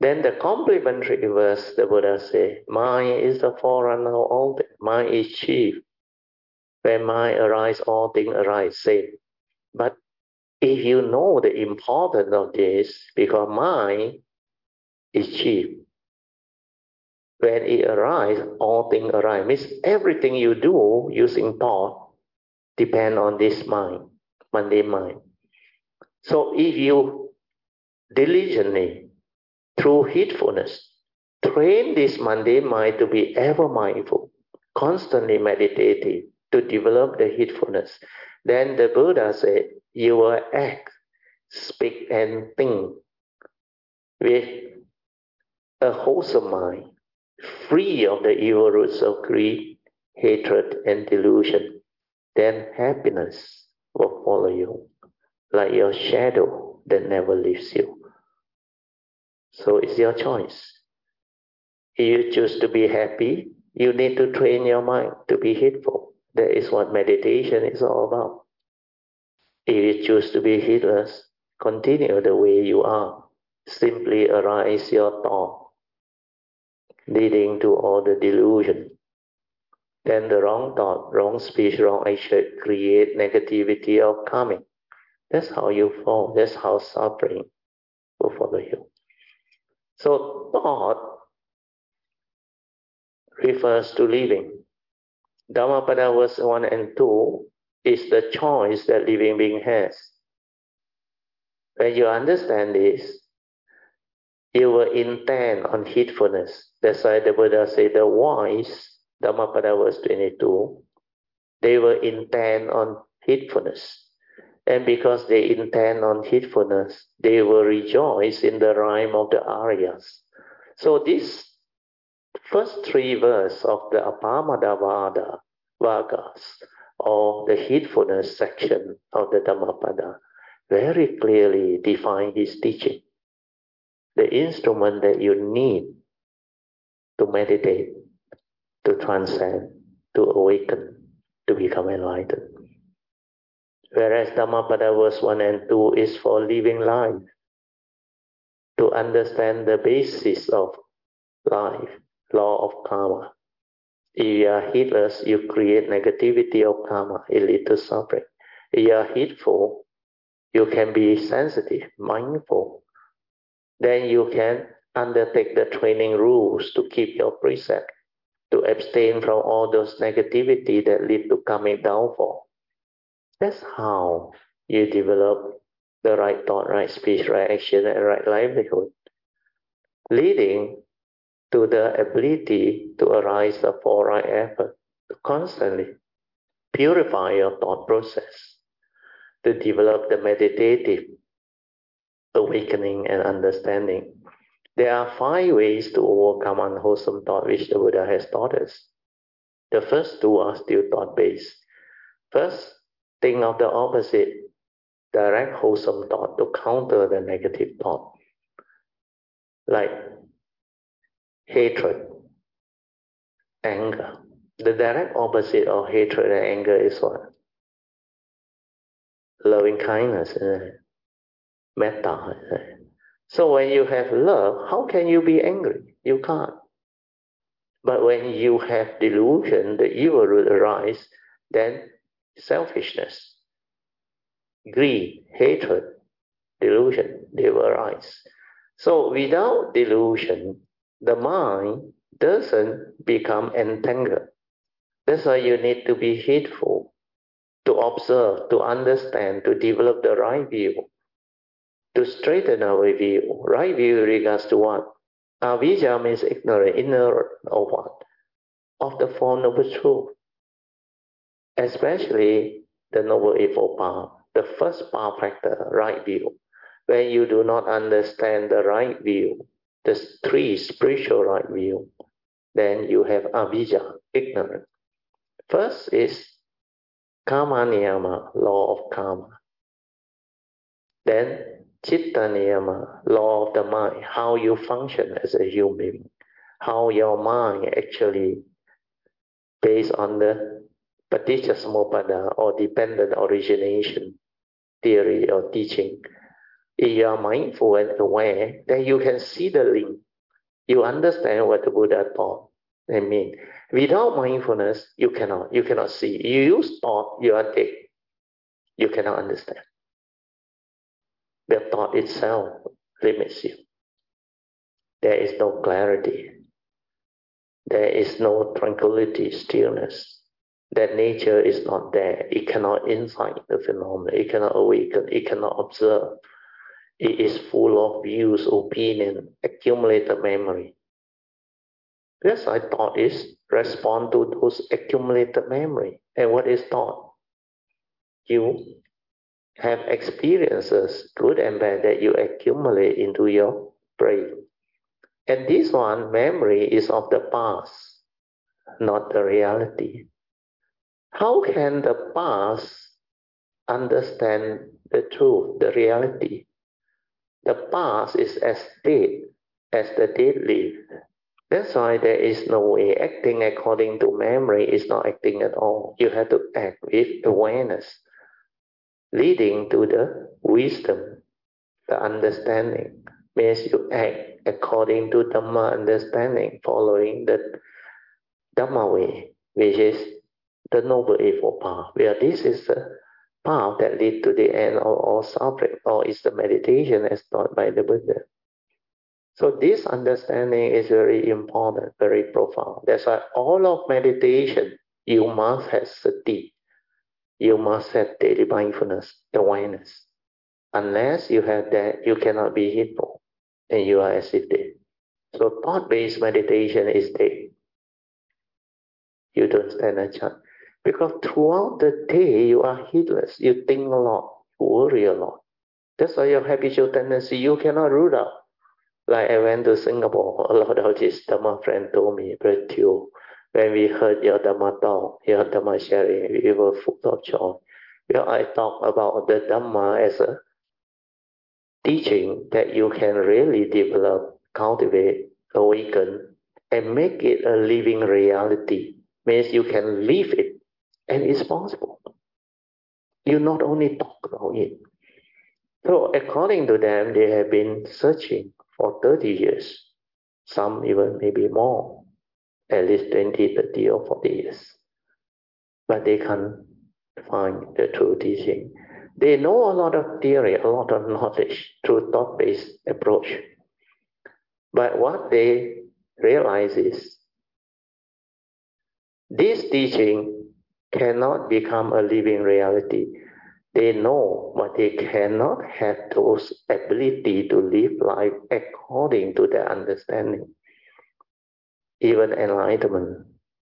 Then the complementary verse, the Buddha says, mind is the forerunner of all things. Mind is chief. When mind arises, all things arise. Same. But if you know the importance of this, because mind is chief. When it arises, all things arise. Means everything you do using thought depend on this mind, mundane mind. So if you diligently, through heedfulness, train this mundane mind to be ever mindful, constantly meditative, to develop the heedfulness, then the Buddha said, you will act, speak, and think with a wholesome mind, free of the evil roots of greed, hatred, and delusion. Then happiness will follow you, like your shadow that never leaves you. So it's your choice. If you choose to be happy, you need to train your mind to be heedful. That is what meditation is all about. If you choose to be heedless, continue the way you are. Simply arise your thought, leading to all the delusion. Then the wrong thought, wrong speech, wrong action create negativity of karmic. That's how you fall. That's how suffering will follow you. So thought refers to living. Dhammapada verse 1 and 2 is the choice that living being has. When you understand this, you will intend on heedfulness. That's why the Buddha said the wise, Dhammapada verse 22, they will intend on heedfulness. And because they intend on heedfulness, they will rejoice in the rhyme of the Aryas. So this first three verses of the Appamadavada Vagas, or the heedfulness section of the Dhammapada, very clearly define his teaching. The instrument that you need to meditate, to transcend, to awaken, to become enlightened. Whereas Dhammapada verse 1 and 2 is for living life, to understand the basis of life, law of karma. If you are heedless, you create negativity of karma, it leads to suffering. If you are heedful, you can be sensitive, mindful. Then you can undertake the training rules to keep your precept, to abstain from all those negativity that lead to karmic downfall. That's how you develop the right thought, right speech, right action, and right livelihood, leading to the ability to arise the four right effort, to constantly purify your thought process, to develop the meditative awakening and understanding. There are 5 ways to overcome unwholesome thought which the Buddha has taught us. The first 2 are still thought-based. First, think of the opposite, direct wholesome thought to counter the negative thought. Like hatred, anger. The direct opposite of hatred and anger is what? Loving kindness, metta. So when you have love, how can you be angry? You can't. But when you have delusion, the evil root arise, then selfishness, greed, hatred, delusion, they will arise. So without delusion, the mind doesn't become entangled. That's why you need to be heedful, to observe, to understand, to develop the right view, to straighten our view. Right view regards to what? Avijja means ignorant, ignorant of what? Of the Four Noble Truths. Especially the Noble Eightfold Path, the first path factor, right view. When you do not understand the right view, the 3 spiritual right view, then you have avijja, ignorance. First is karma niyama, law of karma. Then chitta niyama, law of the mind, how you function as a human being, how your mind actually based on the paticca samuppada or dependent origination theory or teaching, If you are mindful and aware, then you can see the link. You understand what the Buddha taught. I mean, without mindfulness, you cannot see. You use thought, you are dead. You cannot understand. The thought itself limits you. There is no clarity. There is no tranquility, stillness. That nature is not there. It cannot insight the phenomenon. It cannot awaken. It cannot observe. It is full of views, opinion, accumulated memory. That's why thought is respond to those accumulated memory. And what is thought? You have experiences, good and bad, that you accumulate into your brain. And this one, memory, is of the past, not the reality. How can the past understand the truth, the reality? The past is as dead as the dead live. That's why there is no way. Acting according to memory is not acting at all. You have to act with awareness, leading to the wisdom, the understanding. Means you act according to Dhamma understanding, following the Dhamma way, which is the Noble Eightfold Path, where this is the path that leads to the end of all suffering, or is the meditation as taught by the Buddha. So this understanding is very important, very profound. That's why all of meditation, you must have sati. You must have daily mindfulness, awareness. Unless you have that, you cannot be hippo, and you are as if dead. So thought-based meditation is dead. You don't stand a chance. Because throughout the day, you are heedless. You think a lot, you worry a lot. That's why your habitual tendency, you cannot root out. Like I went to Singapore, a lot of this Dhamma friend told me, Brother Teo, when we heard your Dhamma talk, your Dhamma sharing, we were full of joy. Well, I talk about the Dhamma as a teaching that you can really develop, cultivate, awaken, and make it a living reality. Means you can live it, and it's possible. You not only talk about it. So according to them, they have been searching for 30 years, some even maybe more, at least 20, 30 or 40 years. But they can't find the true teaching. They know a lot of theory, a lot of knowledge through thought-based approach. But what they realize is this teaching cannot become a living reality. They know, but they cannot have those ability to live life according to their understanding. Even enlightenment,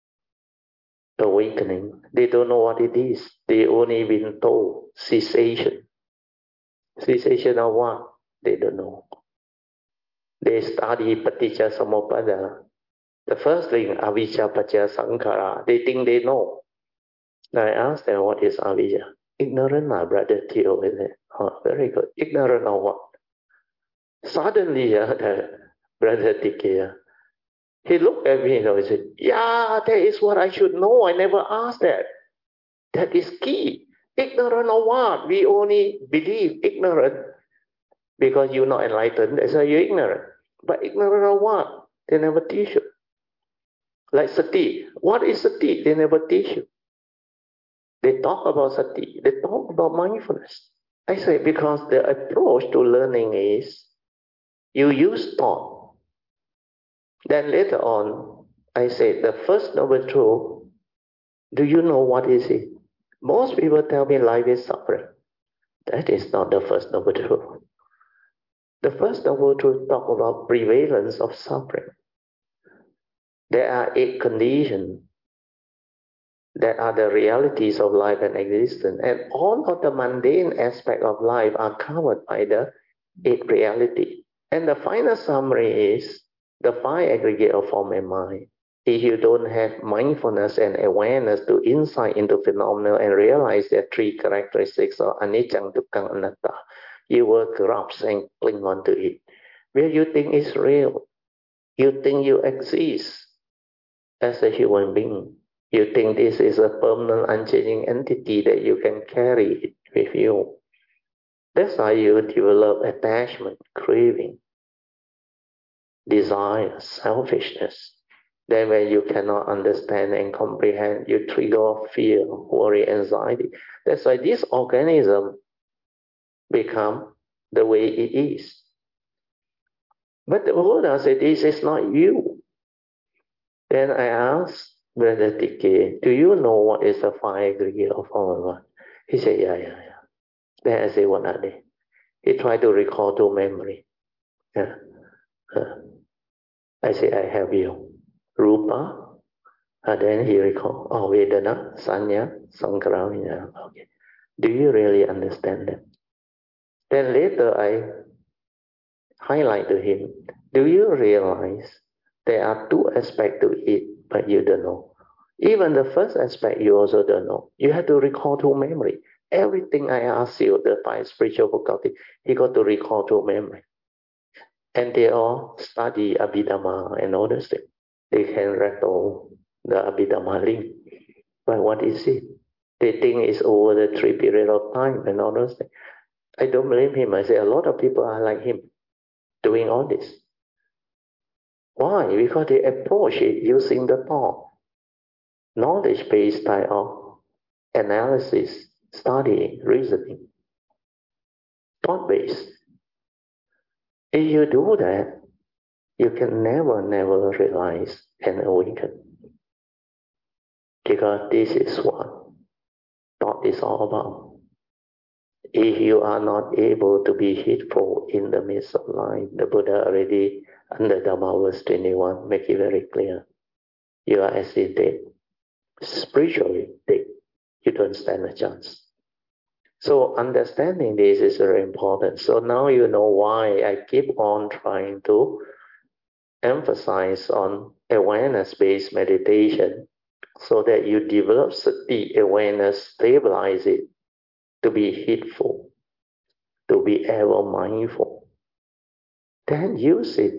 awakening, they don't know what it is. They only been told cessation. Cessation of what? They don't know. They study Paticca Samuppada. The first thing, avijja paccaya sankhara. They think they know. I asked them, what is avijja? Ignorant, my brother Theo, is it? Oh, very good. Ignorant of what? Suddenly, the brother Tikaya, he looked at me and he said, yeah, that is what I should know. I never asked that. That is key. Ignorant of what? We only believe ignorant because you're not enlightened. That's why you're ignorant. But ignorant of what? They never teach you. Like sati. What is sati? They never teach you. They talk about sati. They talk about mindfulness. I say because the approach to learning is you use thought. Then later on, I say the first noble truth, do you know what is it? Most people tell me life is suffering. That is not the first noble truth. The first noble truth talk about prevalence of suffering. There are 8 conditions that are the realities of life and existence. And all of the mundane aspects of life are covered by the 8 reality. And the final summary is the 5 aggregate of form and mind. If you don't have mindfulness and awareness to insight into phenomena and realize their 3 characteristics of anicca, dukkha, anatta, you will grasp and cling on to it. Where you think is real, you think you exist as a human being. You think this is a permanent, unchanging entity that you can carry with you. That's how you develop attachment, craving, desire, selfishness. Then when you cannot understand and comprehend, you trigger fear, worry, anxiety. That's why this organism become the way it is. But the Buddha said, this is not you. Then I asked Brother Tike, do you know what is the 5 degrees of Avalon? He said, yeah. Then I said, what are they? He tried to recall to memory. Yeah. I said, I have you. Rupa. And then he recalled, Vedana, Sanya, Sankhara, Vijnana. Okay. Do you really understand that? Then later I highlight to him, do you realize there are 2 aspects to it, but you don't know? Even the first aspect you also don't know. You have to recall to memory. Everything I ask you, the 5 spiritual faculty, he got to recall to memory. And they all study Abhidhamma and all those things. They can rattle the Abhidhamma link. But what is it? They think it's over the 3 period of time and all those things. I don't blame him. I say a lot of people are like him doing all this. Why? Because they approach it using the thought, knowledge-based type of analysis, studying, reasoning, thought-based. If you do that, you can never realize and awaken. Because this is what thought is all about. If you are not able to be heedful in the midst of life, the Buddha already, under Dhamma verse 21, make it very clear. You are as if dead. Spiritually dead. You don't stand a chance. So understanding this is very important. So now you know why I keep on trying to emphasize on awareness-based meditation so that you develop the awareness, stabilize it, to be heedful, to be ever mindful. Then use it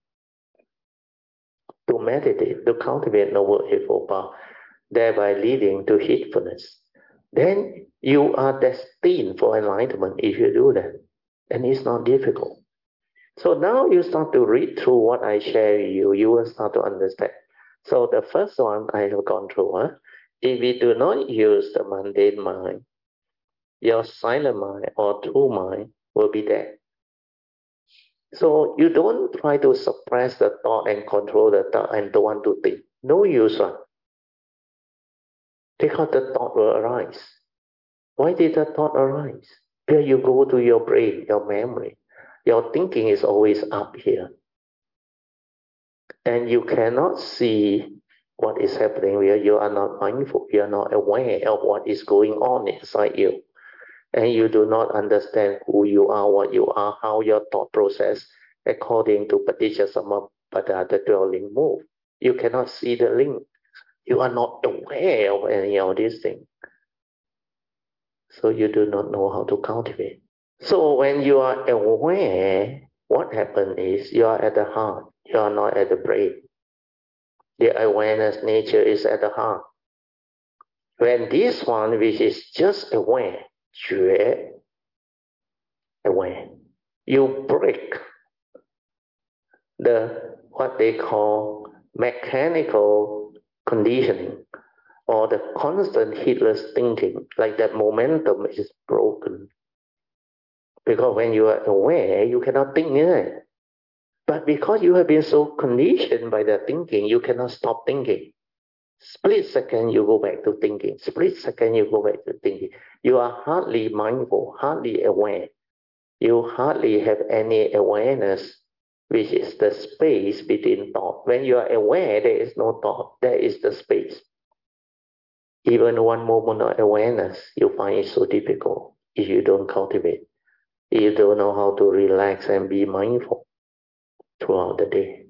to meditate, to cultivate Noble Eightfold Path, thereby leading to heedfulness. Then you are destined for enlightenment if you do that. And it's not difficult. So now you start to read through what I share with you, you will start to understand. So the first one I have gone through, if we do not use the mundane mind, your silent mind or true mind will be there. So you don't try to suppress the thought and control the thought and don't want to think. No use one. Because the thought will arise. Why did the thought arise? Here you go to your brain, your memory. Your thinking is always up here. And you cannot see what is happening where you are not mindful. You are not aware of what is going on inside you. And you do not understand who you are, what you are, how your thought process, according to Paticcasamuppada, the 12 link move. You cannot see the link. You are not aware of any of these things. So you do not know how to cultivate. So when you are aware, what happens is you are at the heart. You are not at the brain. The awareness nature is at the heart. When this one, which is just aware, 觉, aware, you break the what they call mechanical conditioning or the constant heedless thinking, like that momentum is broken. Because when you are aware, you cannot think it. But because you have been so conditioned by the thinking, you cannot stop thinking. Split second, you go back to thinking. Split second, you go back to thinking. You are hardly mindful, hardly aware. You hardly have any awareness, which is the space between thought. When you are aware, there is no thought. There is the space. Even one moment of awareness, you find it so difficult if you don't cultivate. If you don't know how to relax and be mindful throughout the day.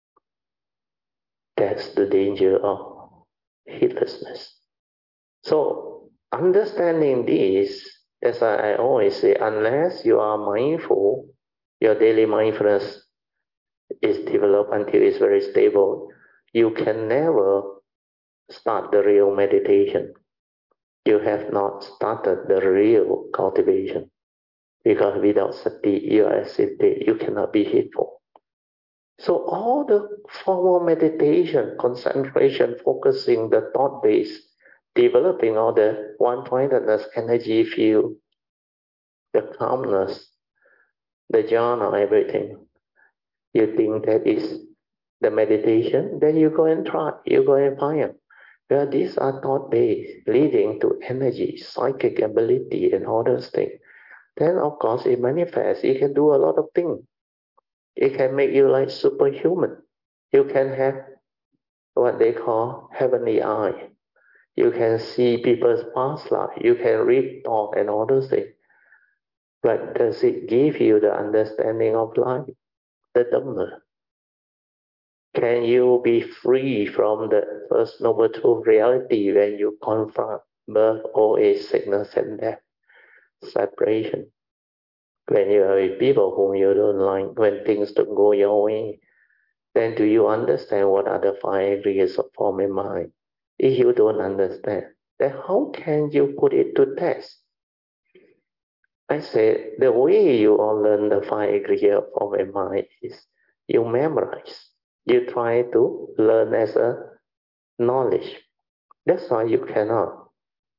That's the danger of heedlessness. So understanding this, as I always say, unless you are mindful, your daily mindfulness is developed until it's very stable, you can never start the real meditation. You have not started the real cultivation. Because without sati, you are as if dead. You cannot be heedful. So all the formal meditation, concentration, focusing the thought base, developing all the one-pointedness, energy field, the calmness, the jhana, everything. You think that is the meditation, then you go and try, you go and find. Well, these are thought-based, leading to energy, psychic ability, and all those things. Then, of course, it manifests. It can do a lot of things. It can make you like superhuman. You can have what they call heavenly eye. You can see people's past life. You can read thought and all those things. But does it give you the understanding of life, the Dhamma? Can you be free from the first noble truth reality when you confront birth, old age, sickness, and death, separation? When you are with people whom you don't like, when things don't go your way, then do you understand what are the five aggregates of form and mind? If you don't understand, then how can you put it to test? I said, the way you all learn the five aggregates of form and mind is you memorize. You try to learn as a knowledge. That's why you cannot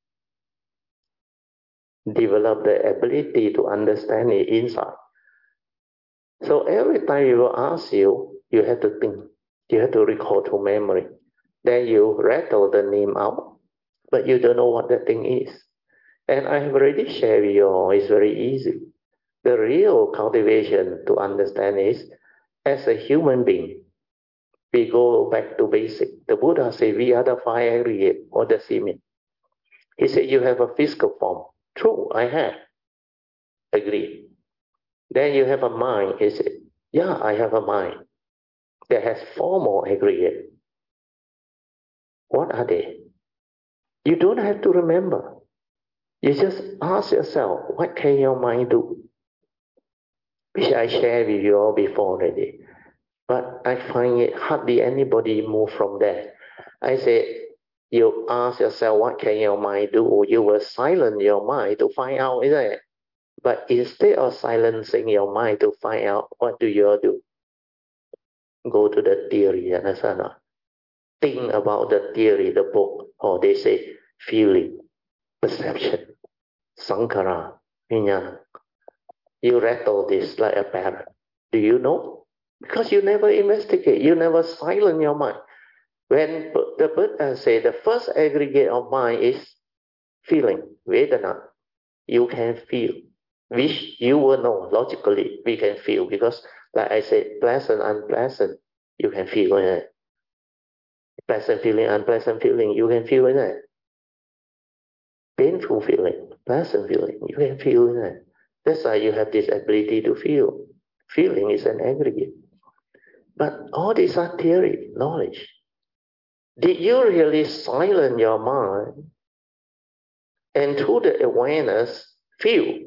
develop the ability to understand it inside. So every time we will ask you, you have to think. You have to recall to memory. Then you rattle the name out, but you don't know what that thing is. And I have already shared with you all, it's very easy. The real cultivation to understand is, as a human being, we go back to basic. The Buddha said, we are the five aggregate. What does he mean? He said, you have a physical form. True, I have. Agree. Then you have a mind. He said, yeah, I have a mind that has four more aggregate. What are they? You don't have to remember. You just ask yourself, what can your mind do? Which I shared with you all before already. But I find it hardly anybody move from there. I say, you ask yourself, what can your mind do? You will silence your mind to find out, isn't it? But instead of silencing your mind to find out, what do you all do? Go to the theory, understand? Think about the theory, the book, or they say feeling, perception, sankhara, vijnana. You rattle this like a parrot. Do you know? Because you never investigate, you never silence your mind. When the Buddha say the first aggregate of mind is feeling, vedana, you can feel, which you will know logically, we can feel, because like I said, pleasant, unpleasant, you can feel it. Pleasant feeling, unpleasant feeling, you can feel it. Painful feeling, pleasant feeling, you can feel it. That's why you have this ability to feel. Feeling is an aggregate. But all these are theory, knowledge. Did you really silence your mind and through the awareness feel?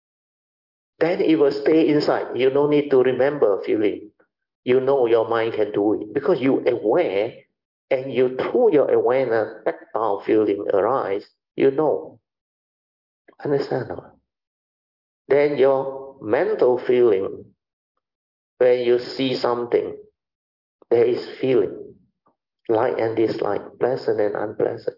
Then it will stay inside. You don't need to remember feeling. You know your mind can do it because you aware and you through your awareness, tactile feeling arise, you know. Understand? Then your mental feeling, when you see something, there is feeling, like and dislike, pleasant and unpleasant.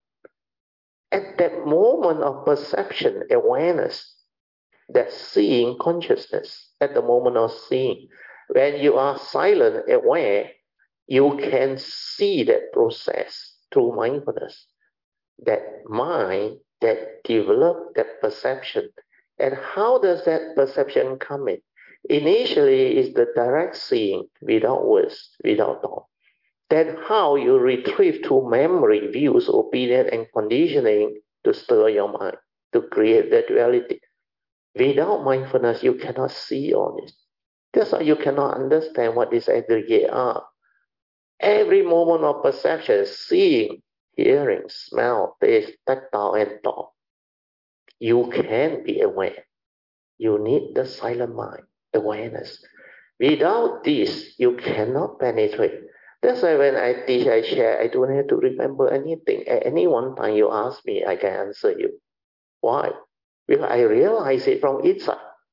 At that moment of perception, awareness, that seeing consciousness, at the moment of seeing, when you are silent, aware, you can see that process through mindfulness, that mind that develop that perception. And how does that perception come in? Initially, is the direct seeing without words, without thought. Then how you retrieve through memory, views, opinion, and conditioning to stir your mind, to create that reality. Without mindfulness, you cannot see all this. That's why you cannot understand what these aggregates are. Every moment of perception, seeing, hearing, smell, taste, tactile, and thought, you can be aware. You need the silent mind, awareness. Without this, you cannot penetrate. That's why when I teach, I share, I don't have to remember anything. At any one time you ask me, I can answer you. Why? Because I realize it from inside.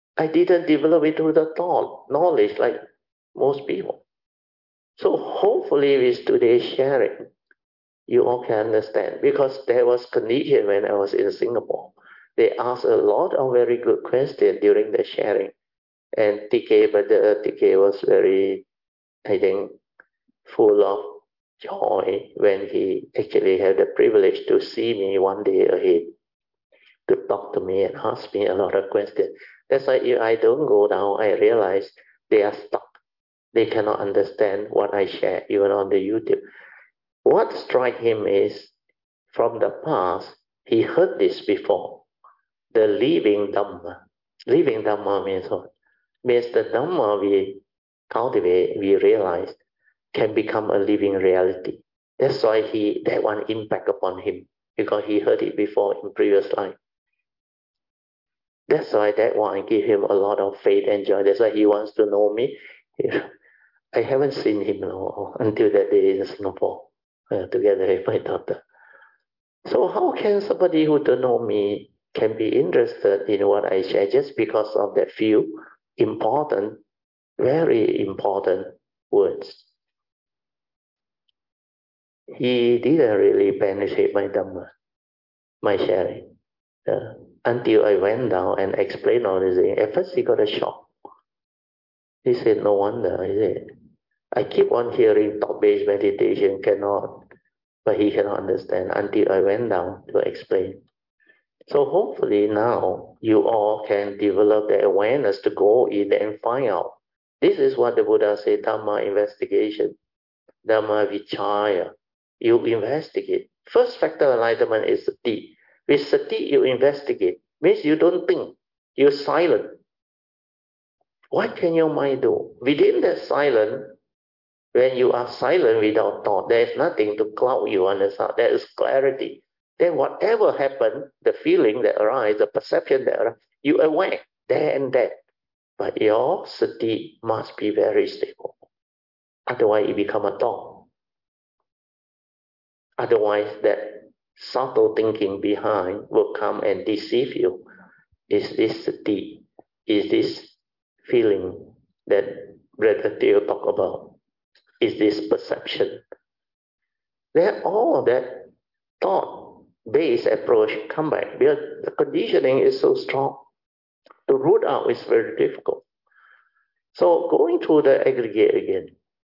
I didn't develop it through the thought, knowledge like most people. So hopefully with today's sharing, you all can understand, because there was condition when I was in Singapore. They asked a lot of very good questions during the sharing. And TK was very, I think, full of joy when he actually had the privilege to see me one day ahead, to talk to me and ask me a lot of questions. That's why if I don't go down, I realize they are stuck. They cannot understand what I share, even on the YouTube. What struck him is, from the past, he heard this before. The living Dhamma. Living Dhamma means what? Means the Dhamma we cultivate, we realize, can become a living reality. That's why that one impact upon him, because he heard it before in previous life. That's why that one give him a lot of faith and joy. That's why he wants to know me. I haven't seen him until that day in Singapore, together with my daughter. So how can somebody who don't know me can be interested in what I share just because of that few important, very important words? He didn't really penetrate my Dhamma, my sharing. Until I went down and explained all this thing. At first he got a shock. He said, no wonder. He said, I keep on hearing thought-based meditation, cannot. But he cannot understand until I went down to explain. So hopefully now you all can develop the awareness to go in and find out. This is what the Buddha said, Dhamma investigation, Dhamma vichaya. You investigate. First factor of enlightenment is sati. With sati, you investigate. Means you don't think. You're silent. What can your mind do? Within that silence, when you are silent without thought, there is nothing to cloud you on the side. There is clarity. Then whatever happened, the feeling that arises, the perception that arises, you aware there and then. But your sati must be very stable. Otherwise, it becomes a thought. Otherwise, that subtle thinking behind will come and deceive you. Is this sati? Is this feeling that Brother Theo talked about? Is this perception? Then all of that thought-based approach come back, because the conditioning is so strong. To root out is very difficult. So going through the aggregate again,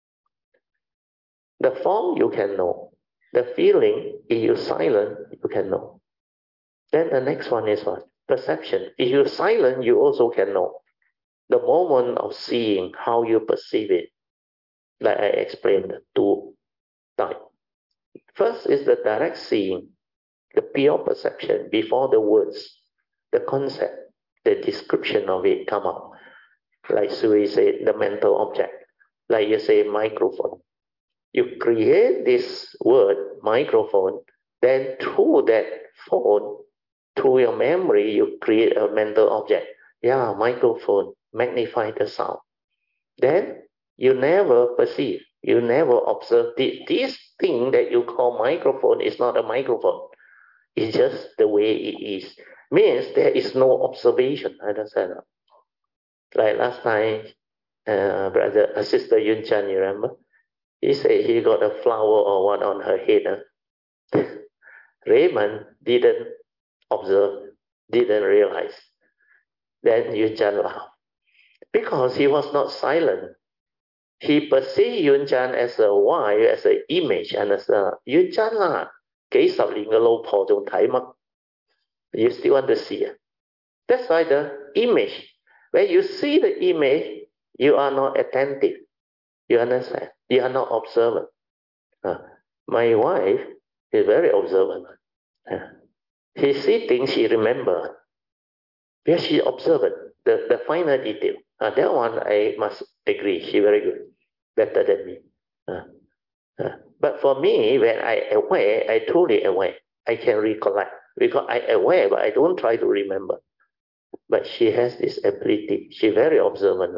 the form you can know, the feeling, if you're silent, you can know. Then the next one is what? Perception. If you're silent, you also can know. The moment of seeing, how you perceive it, like I explained, two types. First is the direct seeing, the pure perception before the words, the concept, the description of it come out. Like Sui said, the mental object. Like you say, microphone. You create this word, microphone, then through that phone, through your memory, you create a mental object. Yeah, microphone, magnify the sound. Then you never perceive, you never observe this thing that you call microphone is not a microphone. It's just the way it is. Means there is no observation. Understand? Like last time, Sister Yun Chan, you remember? He said he got a flower or what on her head. Raymond didn't observe, didn't realize. Then Yun Chan laughed. Because he was not silent. He perceived Yun Chan as a wife, as an image, and as a Yun Chan啦，幾十年嘅老婆仲睇乜？ You still want to see it. That's why the image, when you see the image, you are not attentive. You understand? You are not observant. My wife is very observant. She see things she remember. Because she observant, the finer detail. That one I must agree. She very good, better than me. But for me, when I aware, I truly aware. I can recollect because I aware, but I don't try to remember. But she has this ability. She very observant.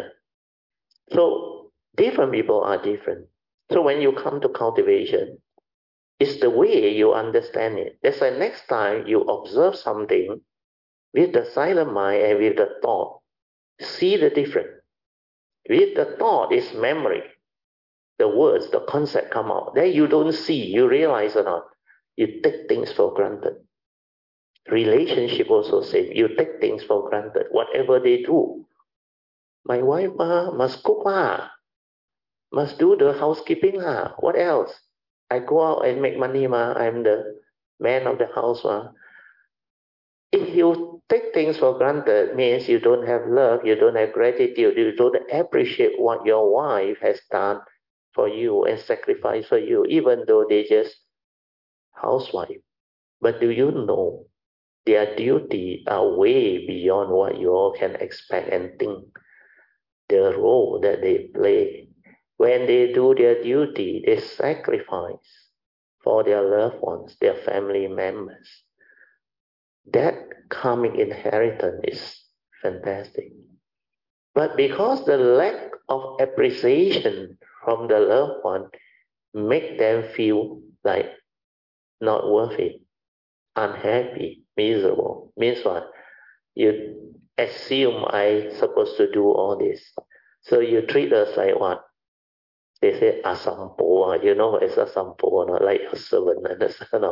So different people are different. So when you come to cultivation, it's the way you understand it. That's why next time you observe something with the silent mind and with the thought, See the difference. With the thought is memory. The words, the concept come out. Then you don't see, you realize or not. You take things for granted. Relationship also same. You take things for granted. Whatever they do. My wife must cook must do the housekeeping What else? I go out and make money I'm the man of the house If you take things for granted, means you don't have love, you don't have gratitude, you don't appreciate what your wife has done for you and sacrificed for you, even though they just housewife. But do you know their duty are way beyond what you all can expect and think. The role that they play. When they do their duty, they sacrifice for their loved ones, their family members. That karmic inheritance is fantastic. But because the lack of appreciation from the loved one make them feel like not worth it, unhappy, miserable. Means what? You assume I supposed to do all this. So you treat us like what? They say asampo, you know what is asampo, not like a servant, understand?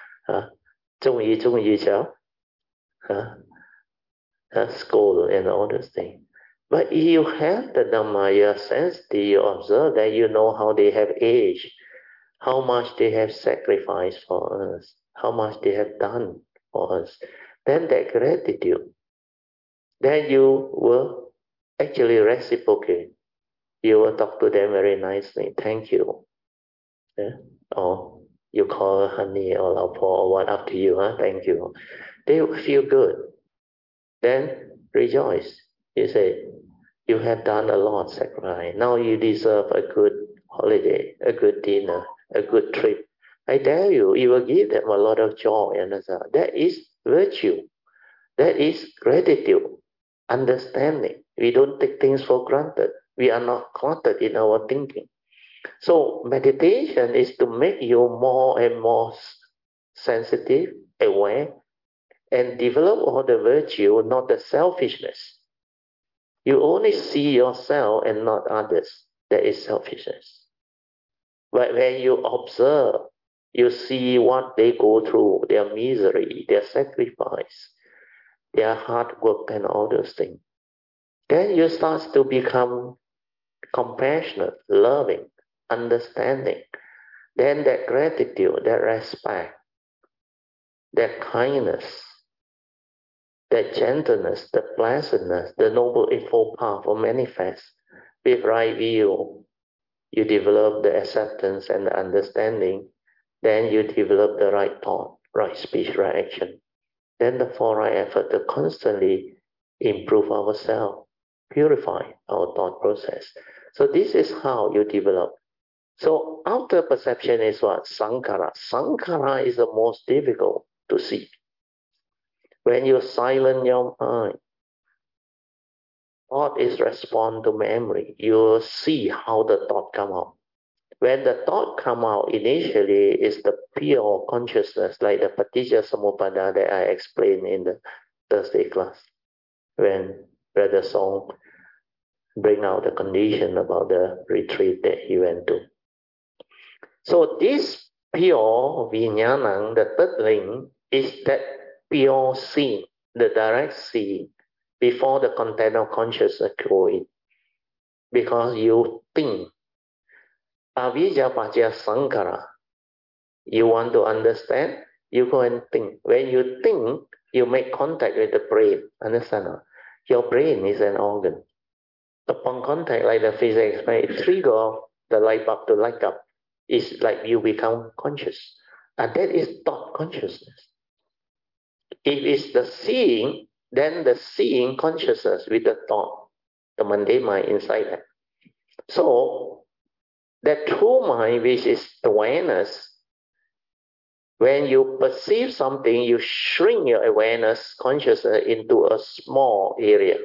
Scold and all those things. But if you have the Dhamma, you are sensitive, you observe that you know how they have aged, how much they have sacrificed for us, how much they have done for us. Then that gratitude, then you will actually reciprocate. You will talk to them very nicely. Thank you. Yeah? Or you call honey or lapo or what, up to you. Thank you. They will feel good. Then rejoice. You say, you have done a lot, sacrifice. Now you deserve a good holiday, a good dinner, a good trip. I tell you, it will give them a lot of joy. And that is virtue. That is gratitude, understanding. We don't take things for granted. We are not cluttered in our thinking. So meditation is to make you more and more sensitive, aware, and develop all the virtue, not the selfishness. You only see yourself and not others. That is selfishness. But when you observe, you see what they go through, their misery, their sacrifice, their hard work and all those things. Then you start to become compassionate, loving, understanding. Then that gratitude, that respect, that kindness, that gentleness, the pleasantness, the noble eightfold path will manifest. With right view, you develop the acceptance and the understanding. Then you develop the right thought, right speech, right action. Then the four right effort to constantly improve ourselves, purify our thought process. So this is how you develop. So outer perception is what? Sankhara. Sankhara is the most difficult to see. When you silence your mind, thought is respond to memory. You see how the thought come out. When the thought come out, initially is the pure consciousness, like the Paticca Samuppada that I explained in the Thursday class. When Brother Song bring out the condition about the retreat that he went to. So this pure Vijnanam, the third link, is that pure seeing, the direct seeing, before the content of consciousness go in. Because you think. Avijja Pacaya Sankhara. You want to understand? You go and think. When you think, you make contact with the brain. Understand? Your brain is an organ. Upon contact, like the physics, it triggers the light bulb to light up. It's like you become conscious. And that is thought consciousness. If it's the seeing, then the seeing consciousness with the thought, the mundane mind inside that. So, that true mind, which is awareness, when you perceive something, you shrink your awareness, consciousness into a small area.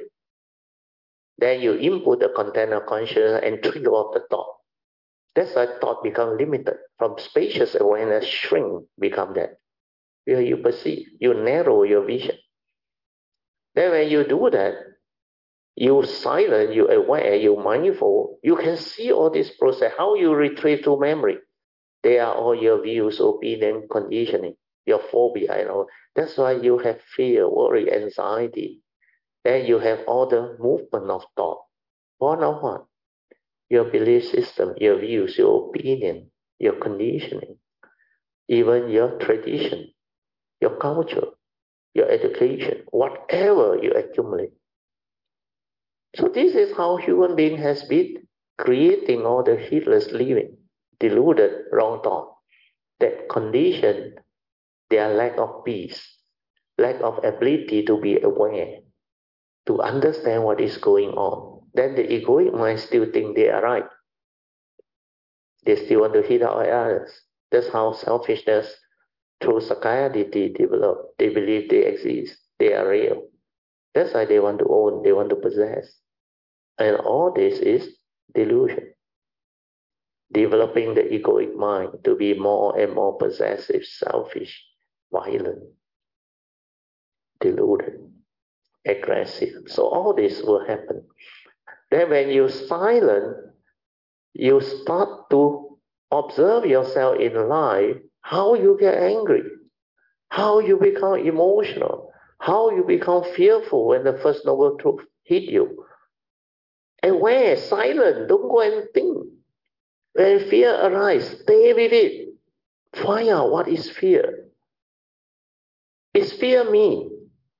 Then you input the content of consciousness and trigger off the thought. That's why thought becomes limited. From spacious awareness, shrink become that. Where you perceive, you narrow your vision. Then when you do that, You silent, you aware, you mindful, you can see all this process, how you retrieve to memory. They are all your views, opinion, conditioning, your phobia, That's why you have fear, worry, anxiety. Then you have all the movement of thought. One of what? Your belief system, your views, your opinion, your conditioning, even your tradition, your culture, your education, whatever you accumulate. So this is how human being has been creating all the heedless living, deluded wrong thought, that condition their lack of peace, lack of ability to be aware, to understand what is going on. Then the egoic mind still think they are right. They still want to hit out others. That's how selfishness through psychiatry develop. They believe they exist. They are real. That's why they want to own, they want to possess. And all this is delusion. Developing the egoic mind to be more and more possessive, selfish, violent, deluded, aggressive. So all this will happen. Then when you silent, you start to observe yourself in life, how you get angry, how you become emotional, how you become fearful when the First Noble Truth hit you. Aware, silent, don't go and think. When fear arises, stay with it. Find out what is fear. Is fear me?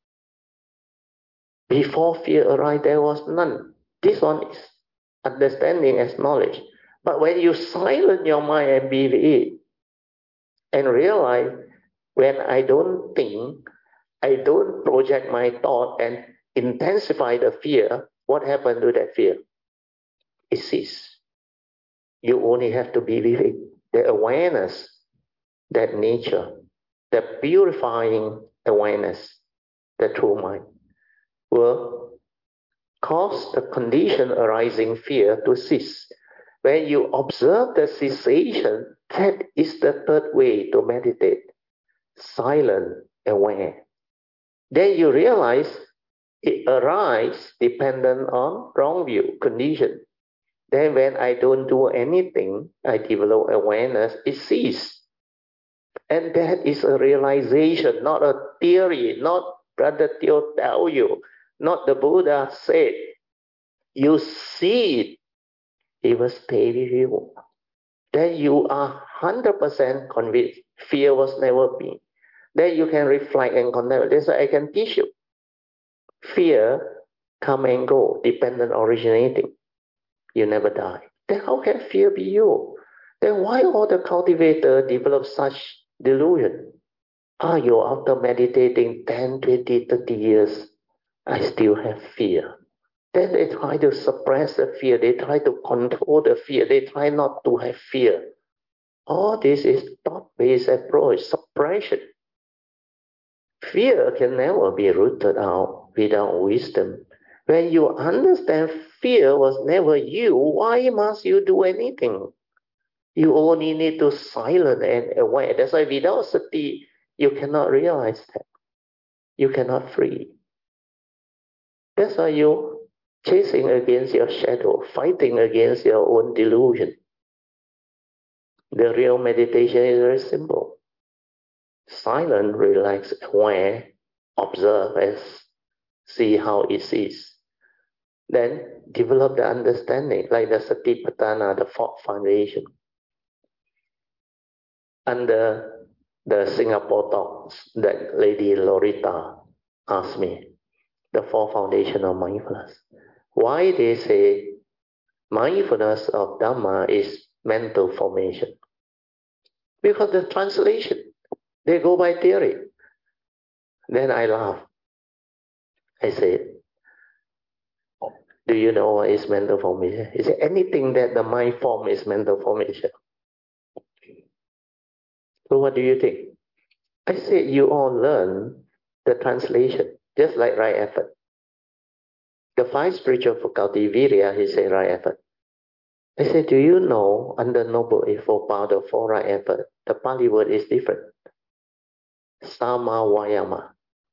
Before fear arises, there was none. This one is understanding as knowledge. But when you silence your mind and be with it, and realize when I don't think, I don't project my thought and intensify the fear, what happened to that fear? It ceases. You only have to be with it. The awareness, that nature, the purifying awareness, the true mind, will cause the condition arising fear to cease. When you observe the cessation, that is the third way to meditate. Silent, aware. Then you realize it arises dependent on wrong view, condition. Then when I don't do anything, I develop awareness, it ceases. And that is a realization, not a theory, not Brother Theo tell you, not the Buddha said. You see it, it will stay with you. Then you are 100% convinced fear was never me. Then you can reflect and connect. That's why I can teach you. Fear come and go, dependent originating. You never die. Then how can fear be you? Then why all the cultivator develop such delusion? You after meditating 10, 20, 30 years, I still have fear. Then they try to suppress the fear. They try to control the fear. They try not to have fear. All this is thought-based approach, suppression. Fear can never be rooted out without wisdom. When you understand fear was never you, why must you do anything? You only need to silence and aware. That's why without sati, you cannot realize that. You cannot free. That's why you chasing against your shadow, fighting against your own delusion. The real meditation is very simple. Silent, relax, aware, observe and see how it is. Then develop the understanding, like the Satipatthana, the fourth foundation. Under the Singapore talks that Lady Lorita asked me, the fourth foundation of mindfulness. Why they say mindfulness of Dhamma is mental formation? Because the translation, they go by theory. Then I laugh. I said, do you know what is mental formation? Is there anything that the mind form is mental formation? So what do you think? I said, you all learn the translation, just like right effort. The 5 spiritual faculty, Virya, he said right effort. I said, do you know under Noble Eightfold Path, the 4 right effort, the Pali word is different. Sama Vayama.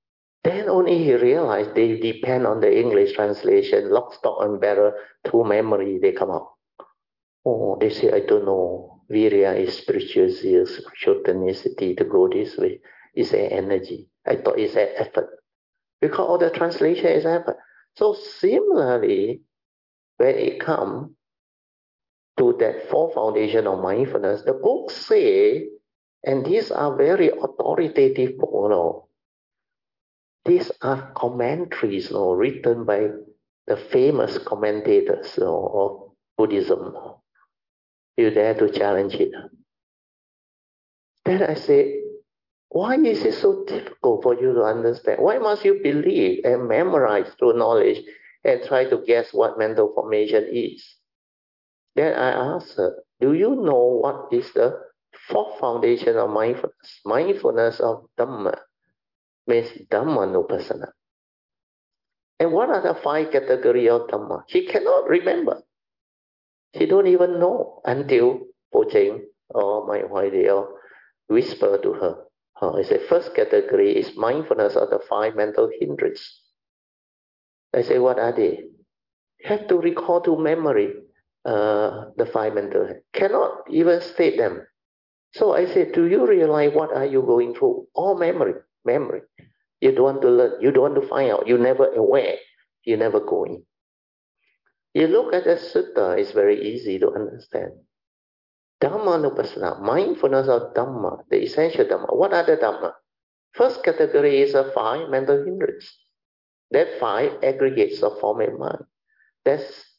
Then only he realized they depend on the English translation, lock, stock, and barrel to memory, they come out. Oh, they say, I don't know. Virya is spiritual zeal, spiritual tenacity to go this way. It's an energy. I thought it's an effort. Because all the translation is effort. So similarly, when it comes to that fourth foundation of mindfulness, the books say, and these are very authoritative books, these are commentaries written by the famous commentators of Buddhism. You dare to challenge it? Then I say, why is it so difficult for you to understand? Why must you believe and memorize through knowledge and try to guess what mental formation is? Then I asked her, do you know what is the fourth foundation of mindfulness? Mindfulness of Dhamma means Dhammanupassana. And what are the 5 categories of Dhamma? She cannot remember. She don't even know until Po Cheng or my wife whisper to her. I say, first category is mindfulness of the 5 mental hindrances. I say, what are they? Have to recall to memory the 5 mental. Cannot even state them. So I say, do you realize what are you going through? All memory. You don't want to learn. You don't want to find out. You're never aware. You're never going. You look at the sutta, it's very easy to understand. Dhammanupassana, mindfulness of Dhamma, the essential Dhamma. What are the Dhamma? First category is a 5 mental hindrance. That 5 aggregates of form and mind. That's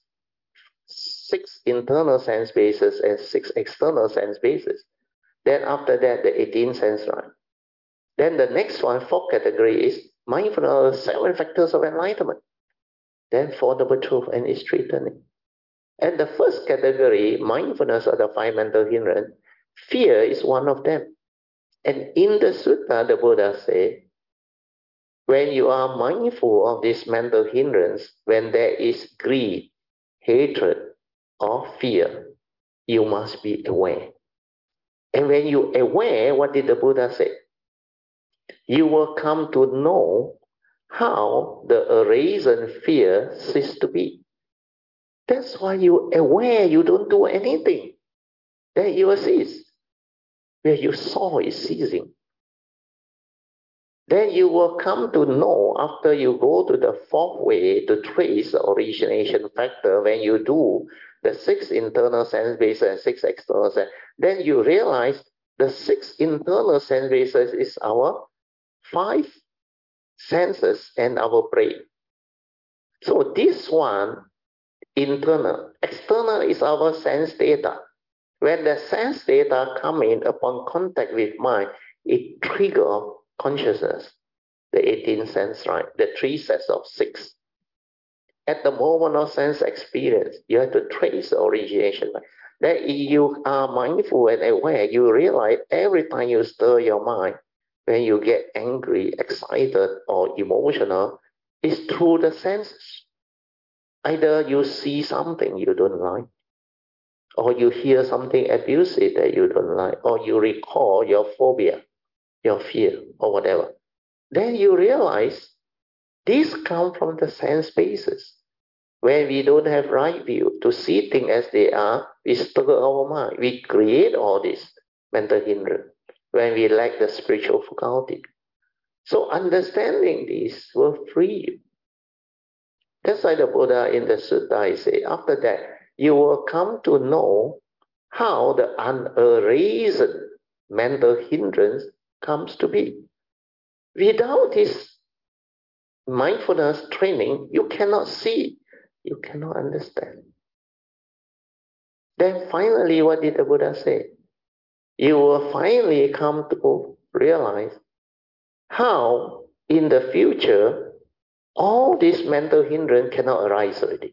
6 internal sense bases and 6 external sense bases. Then after that, the 18 sense right. Then the next one, 4th category is mindfulness of 7 factors of enlightenment. Then Four Noble Truth and its strengthening. And the first category, mindfulness of the 5 mental hindrance, fear is one of them. And in the sutta, the Buddha said, when you are mindful of this mental hindrance, when there is greed, hatred, or fear, you must be aware. And when you aware, what did the Buddha say? You will come to know how the arisen fear ceases to be. That's why you aware, you don't do anything. Then you will cease. Where you saw is ceasing. Then you will come to know after you go to the 4th way to trace the origination factor. When you do the 6 internal sense bases and 6 external sense, then you realize the 6 internal sense bases is our 5 senses and our brain. So this one, internal. External is our sense data. When the sense data come in upon contact with mind, it triggers consciousness, the 18 sense right, the 3 sets of 6. At the moment of sense experience, you have to trace the origination. Then if you are mindful and aware, you realize every time you stir your mind, when you get angry, excited, or emotional, it's through the senses. Either you see something you don't like, or you hear something abusive that you don't like, or you recall your phobia, your fear, or whatever. Then you realize these come from the sense basis. When we don't have right view to see things as they are, we stir our mind. We create all this mental hindrance when we lack the spiritual faculty. So understanding this will free you. That's why the Buddha in the sutta say, after that, you will come to know how the unerased mental hindrance comes to be. Without this mindfulness training, you cannot see, you cannot understand. Then finally, what did the Buddha say? You will finally come to realize how in the future, all this mental hindrance cannot arise already.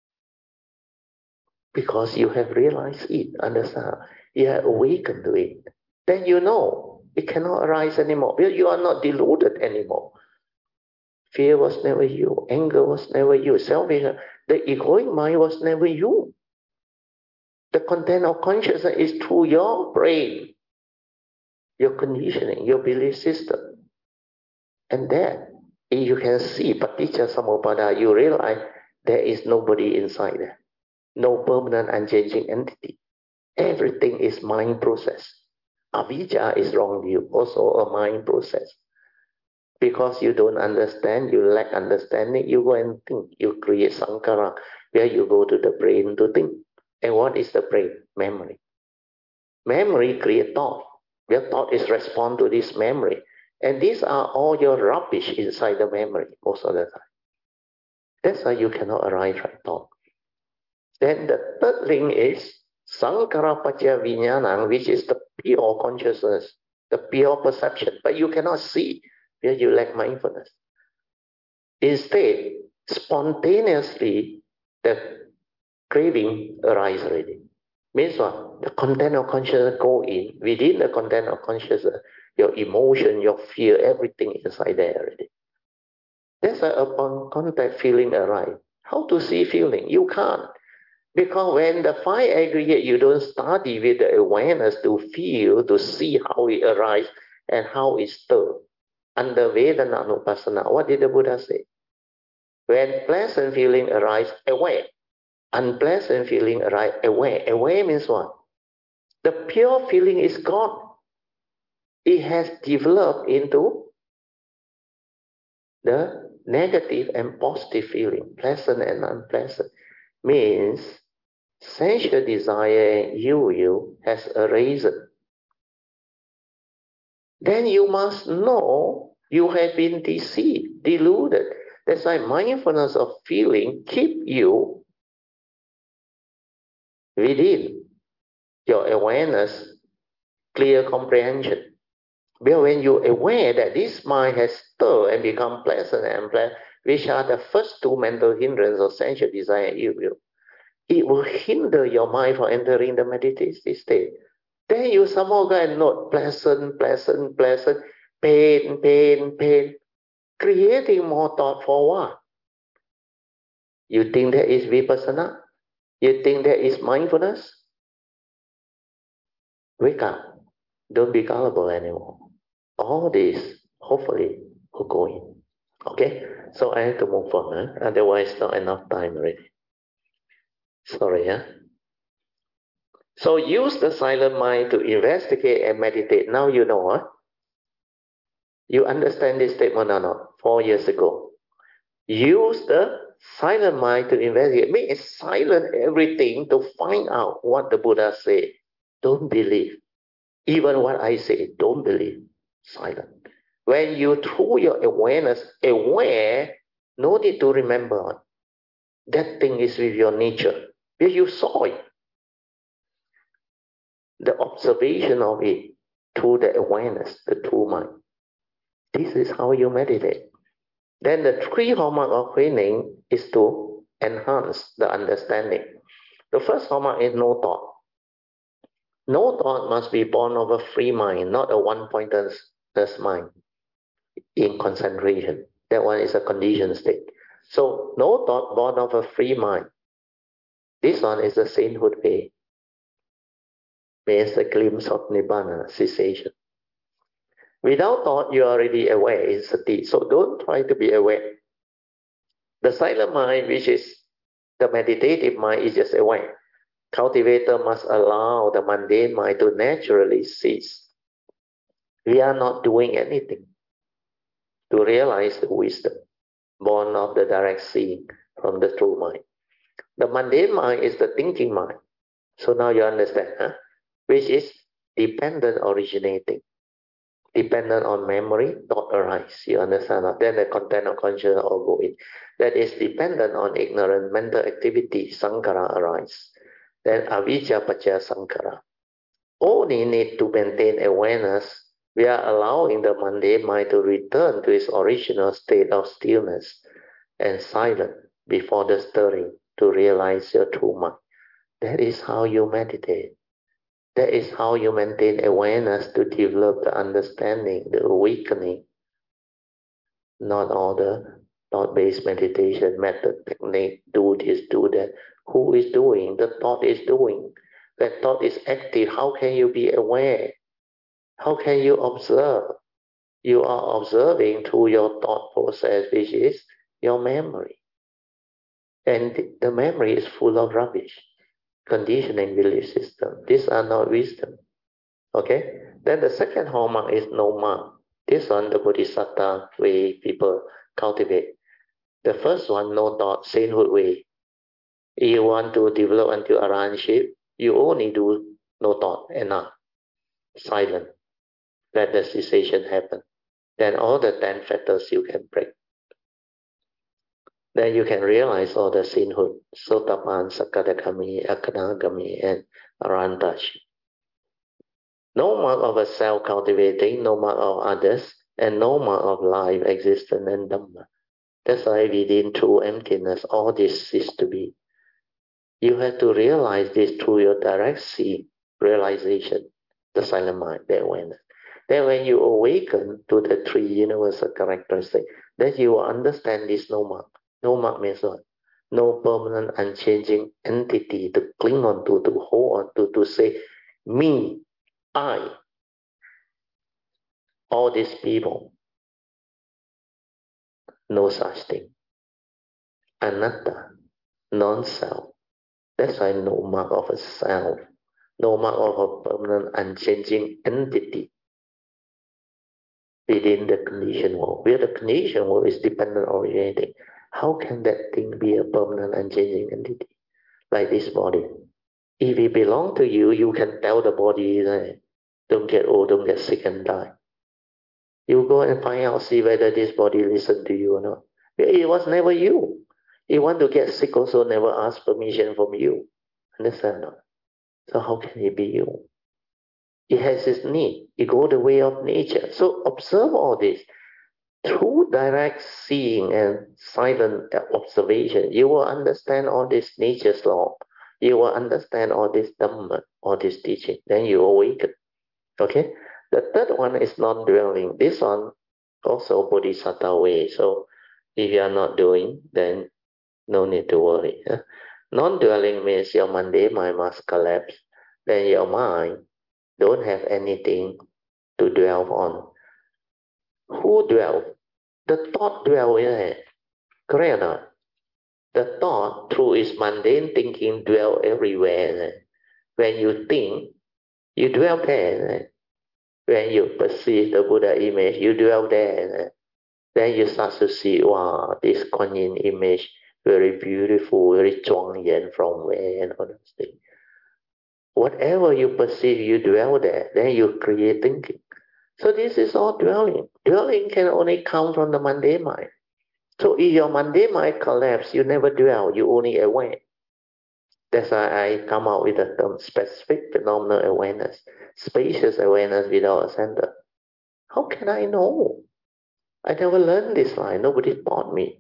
Because you have realized it, understand? You have awakened to it. Then you know it cannot arise anymore. You are not deluded anymore. Fear was never you. Anger was never you. Selfishness, the egoic mind was never you. The content of consciousness is through your brain, your conditioning, your belief system. And that If you can see paticca samuppada, you realize there is nobody inside there. No permanent unchanging entity. Everything is mind process. Avijja is wrong view, also a mind process. Because you don't understand, you lack understanding, you go and think. You create sankhara, where you go to the brain to think. And what is the brain? Memory. Memory creates thought. Your thought is respond to this memory. And these are all your rubbish inside the memory most of the time. That's why you cannot arrive at thought. Then the third thing is sankhara paccaya vijnana, which is the pure consciousness, the pure perception. But you cannot see where you lack mindfulness. Instead, spontaneously, the craving arises already. Means what? The content of consciousness go in. Within the content of consciousness, your emotion, your fear, everything inside there already. That's why upon contact, feeling arise. How to see feeling? You can't. Because when the five aggregate, you don't study with the awareness to feel, to see how it arises and how it stirs. Under Vedana Anupassana, what did the Buddha say? When pleasant feeling arises, aware. Unpleasant feeling arises, aware. Aware means what? The pure feeling is gone. It has developed into the negative and positive feeling, pleasant and unpleasant. Means sensual desire and you has arisen. Then you must know you have been deceived, deluded. That's why mindfulness of feeling keep you within your awareness, clear comprehension. But when you're aware that this mind has stirred and become pleasant and unpleasant, which are the first two mental hindrances of sensual desire and ill will, it will hinder your mind from entering the meditative state. Then you somehow go and note pleasant, pleasant, pleasant, pain, pain, pain. Creating more thought for what? You think that is vipassana? You think that is mindfulness? Wake up. Don't be gullible anymore. All this, hopefully, will go in. Okay? So I have to move on. Otherwise, not enough time already. Sorry, yeah? So use the silent mind to investigate and meditate. Now you know, huh? You understand this statement or not? 4 years ago. Use the silent mind to investigate. Means silent everything to find out what the Buddha said. Don't believe. Even what I say, don't believe. Silent. When you through your awareness, aware, no need to remember. That thing is with your nature. Because you saw it. The observation of it through the awareness, the true mind. This is how you meditate. Then the three hallmark of training is to enhance the understanding. The first hallmark is no thought. No thought must be born of a free mind, not a one-pointed mind in concentration. That one is a conditioned state. So no thought born of a free mind. This one is the sainthood way. Means a glimpse of nibbana, cessation. Without thought, you are already aware in sati. So don't try to be aware. The silent mind, which is the meditative mind, is just aware. Cultivator must allow the mundane mind to naturally cease. We are not doing anything to realize the wisdom born of the direct seeing from the true mind. The mundane mind is the thinking mind. So now you understand, huh? Which is dependent originating. Dependent on memory, thought arise. You understand? Then the content of consciousness all go in. That is dependent on ignorant mental activity, sankhara arise. Then avijja paccaya sankhara. Only need to maintain awareness. We are allowing the mundane mind to return to its original state of stillness and silence before the stirring to realize your true mind. That is how you meditate. That is how you maintain awareness to develop the understanding, the awakening. Not all the thought-based meditation method, technique, do this, do that. Who is doing? The thought is doing. That thought is active. How can you be aware? How can you observe? You are observing through your thought process, which is your memory. And the memory is full of rubbish, conditioning, belief system. These are not wisdom. Okay? Then the second hallmark is no mark. This one, the Bodhisattva way people cultivate. The first one, no thought, sainthood way. You want to develop until arahantship, you only do no thought, enough. Silent. Let the cessation happen. Then all the 10 fetters you can break. Then you can realize all the sainthood, Sotapan, Sakadagami, Akanagami, and Arahantaship. No mark of a self cultivating, no mark of others, and no mark of life, existence, and Dhamma. That's why within true emptiness, all this is to be. You have to realize this through your direct realization, the silent mind, the awareness. Then when you awaken to the three universal characteristics, then you will understand this no mark. No mark means what? No permanent, unchanging entity to cling on to hold on to say, me, I, all these people. No such thing. Anatta, non-self. That's why no mark of a self, no mark of a permanent, unchanging entity within the conditioned world. Where the conditioned world is dependent oriented, how can that thing be a permanent, unchanging entity? Like this body. If it belongs to you, you can tell the body, don't get old, don't get sick and die. You go and find out, see whether this body listens to you or not. It was never you. You want to get sick also never ask permission from you. Understand not? So how can it be you? It has its need. It goes the way of nature. So observe all this. Through direct seeing and silent observation, you will understand all this nature's law. You will understand all this Dhamma, all this teaching. Then you awaken. Okay? The third one is non-dwelling. This one also Bodhisattva way. So if you are not doing, then no need to worry. Non-dwelling means your mundane mind must collapse. Then your mind don't have anything to dwell on. Who dwell? The thought dwell in it. Correct or not? The thought through its mundane thinking dwell everywhere. When you think, you dwell there. When you perceive the Buddha image, you dwell there. Then you start to see, wow, this Kuan Yin image, very beautiful, very Zhuangyan from where and all those things. Whatever you perceive, you dwell there. Then you create thinking. So this is all dwelling. Dwelling can only come from the mundane mind. So if your mundane mind collapse, you never dwell, you only aware. That's why I come out with the term specific phenomenal awareness, spacious awareness without a center. How can I know? I never learned this line. Nobody taught me.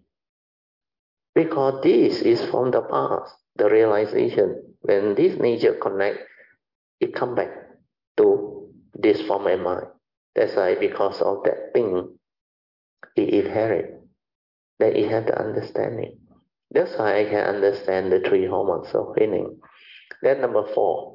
Because this is from the past, the realization. When this nature connect, it come back to this form and mind. That's why because of that thing, it inherit. That it have the understanding. That's why I can understand the three hallmarks of winning. Then number 4.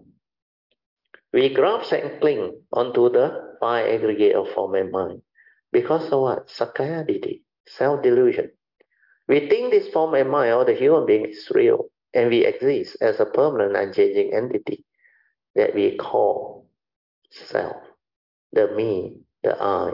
We grasp and cling onto the 5 aggregate of form and mind. Because of what? Sakkaya Ditthi, self-delusion. We think this form and mind or the human being is real, and we exist as a permanent, unchanging entity that we call self, the me, the I,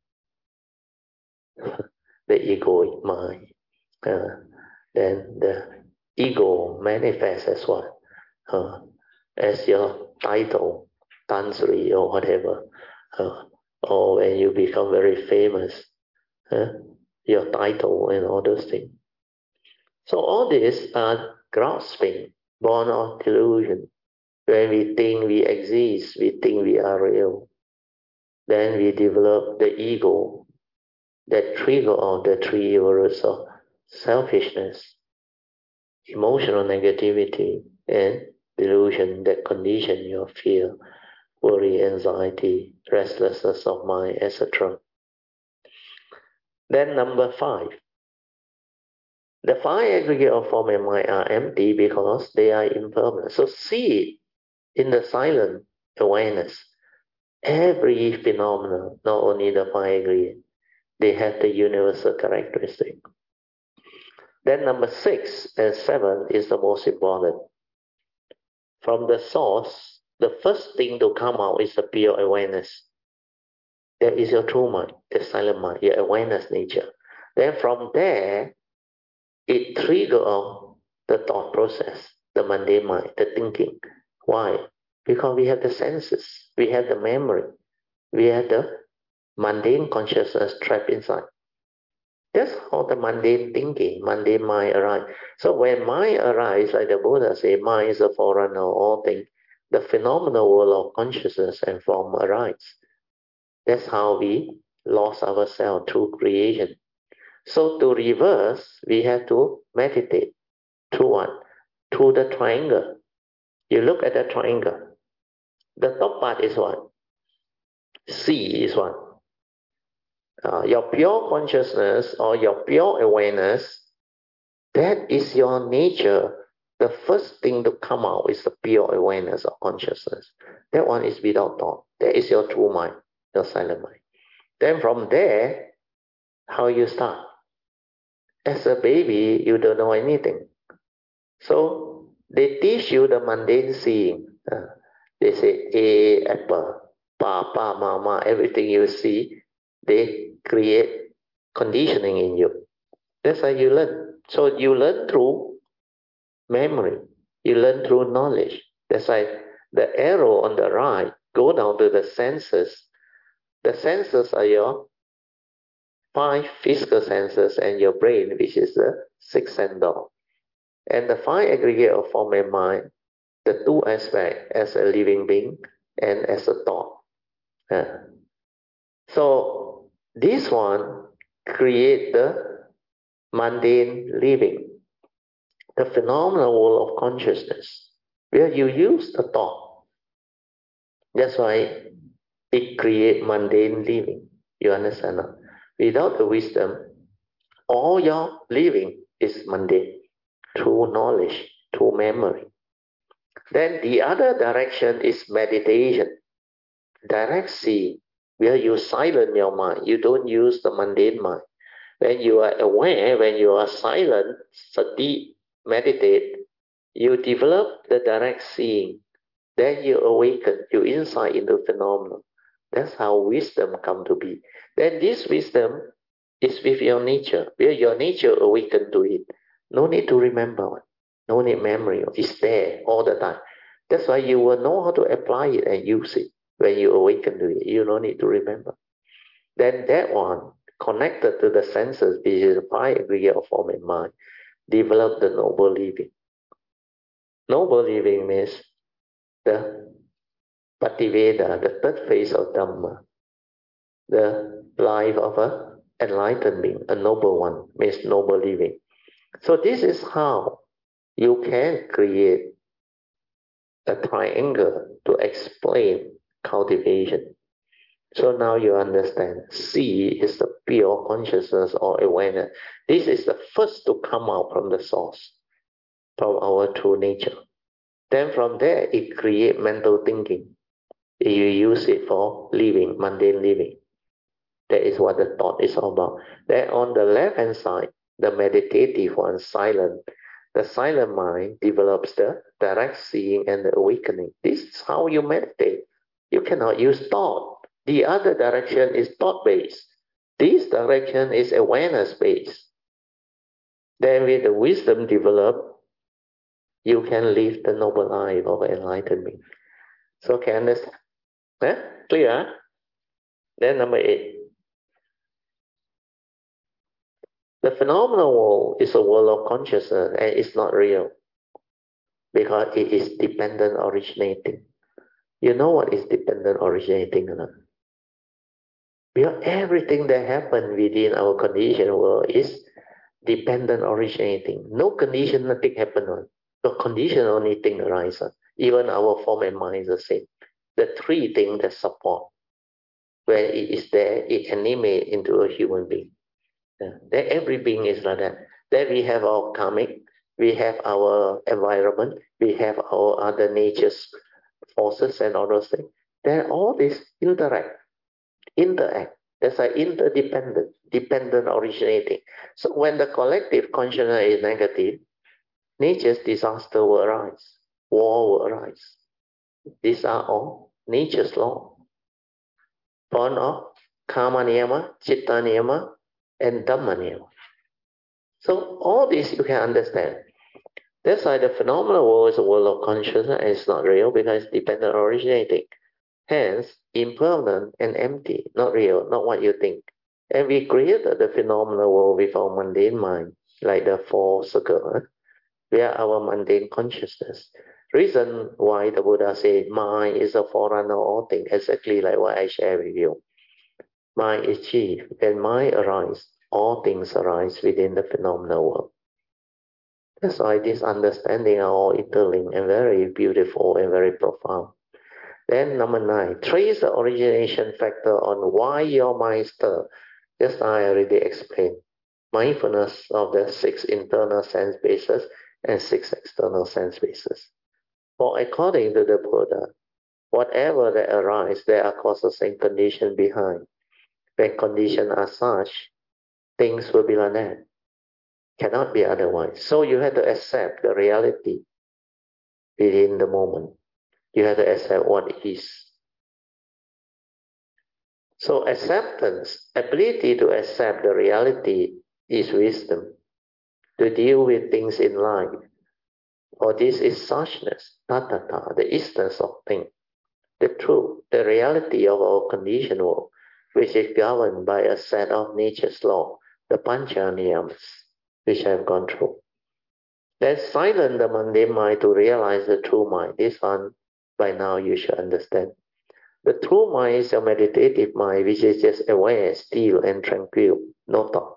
the egoic mind. Then the ego manifests as what? As your title, Tan Sri or whatever. Or when you become very famous, your title and all those things. So all these are grasping, born of delusion. When we think we exist, we think we are real. Then we develop the ego, that trigger of the 3 roots of selfishness, emotional negativity, and delusion that condition your fear, worry, anxiety, restlessness of mind, etc. Then number 5. The 5 aggregate of form and mind are empty because they are impermanent. So see it in the silent awareness. Every phenomenon, not only the five aggregate, they have the universal characteristic. Then number 6 and 7 is the most important. From the source, the first thing to come out is the pure awareness. That is your true mind, the silent mind, your awareness nature. Then from there, it triggers on the thought process, the mundane mind, the thinking. Why? Because we have the senses, we have the memory, we have the mundane consciousness trapped inside. That's how the mundane thinking, mundane mind arises. So when mind arises, like the Buddha said, mind is a forerunner of all things. The phenomenal world of consciousness and form arise. That's how we lost ourselves through creation. So to reverse, we have to meditate through what? Through the triangle. You look at the triangle. The top part is what? C is what? Your pure consciousness or your pure awareness, that is your nature. The first thing to come out is the pure awareness of consciousness. That one is without thought. That is your true mind, your silent mind. Then from there, how you start? As a baby, you don't know anything. So they teach you the mundane seeing. They say A, apple, papa, mama, everything you see, they create conditioning in you. That's how you learn. So you learn through memory. You learn through knowledge. That's why the arrow on the right go down to the senses. The senses are your 5 physical senses and your brain, which is the 6th sense door. And the 5 aggregate of form and mind, the 2 aspects as a living being and as a thought. So this one create the mundane living, the phenomenal world of consciousness, where you use the thought. That's why it create mundane living. You understand? No? Without the wisdom, all your living is mundane, through knowledge, through memory. Then the other direction is meditation, direct seeing, where you silence your mind. You don't use the mundane mind. When you are aware, when you are silent, sati, meditate, you develop the direct seeing. Then you awaken, you insight into phenomenon. That's how wisdom come to be. Then this wisdom is with your nature, where your nature awaken to it. No need to remember, no need memory. It's there all the time. That's why you will know how to apply it and use it. When you awaken to it, you don't need to remember. Then that one, connected to the senses, which is the 5 aggregate of form and mind, develop the noble living. Noble living means the Pativeda, the third phase of Dhamma, the life of an enlightened being, a noble one, means noble living. So this is how you can create a triangle to explain cultivation. So now you understand, C is the pure consciousness or awareness. This is the first to come out from the source, from our true nature. Then from there, it creates mental thinking. You use it for living, mundane living. That is what the thought is all about. Then on the left-hand side, the meditative one, silent. The silent mind develops the direct seeing and the awakening. This is how you meditate. You cannot use thought. The other direction is thought-based. This direction is awareness-based. Then with the wisdom developed, you can live the noble life of enlightenment. So can you understand? Huh? Clear? Huh? Then number 8. The phenomenal world is a world of consciousness and it's not real because it is dependent originating. You know what is dependent originating or not? Because everything that happens within our conditioned world is dependent originating. No condition, nothing happens. No condition, only thing arises. Even our form and mind is the same. The 3 things that support. When it is there, it animates into a human being. That every being is like that. Then we have our karmic, we have our environment, we have our other nature's forces and all those things. then all this interact. That's why interdependent, dependent originating. So when the collective consciousness is negative, nature's disaster will arise, war will arise. These are all nature's law. Born of karma niyama, chitta niyama, and dhamma niyama. So all this you can understand. That's why the phenomenal world is a world of consciousness and it's not real because it's dependent originating. Hence, impermanent and empty, not real, not what you think. And we created the phenomenal world with our mundane mind, like the four circles. We are our mundane consciousness. Reason why the Buddha said mind is a forerunner of all things, exactly like what I share with you. Mind is chief. When mind arises, all things arise within the phenomenal world. That's why this understanding are all interlinked and very beautiful and very profound. Then number 9, trace the origination factor on why your mind stir. Just I already explained. Mindfulness of the 6 internal sense bases and 6 external sense bases. For according to the Buddha, whatever that arises, there are causes and conditions behind. When conditions are such, things will be like that. Cannot be otherwise. So you have to accept the reality within the moment. You have to accept what is. So acceptance, ability to accept the reality is wisdom. To deal with things in life. Or this is suchness, tathata, the essence of things. The truth, the reality of our conditioned world, which is governed by a set of nature's law, the pancha niyamas, which I have gone through. Then silence the mundane mind to realize the true mind. This one, by now, you should understand. The true mind is a meditative mind, which is just aware, still, and tranquil, no thought.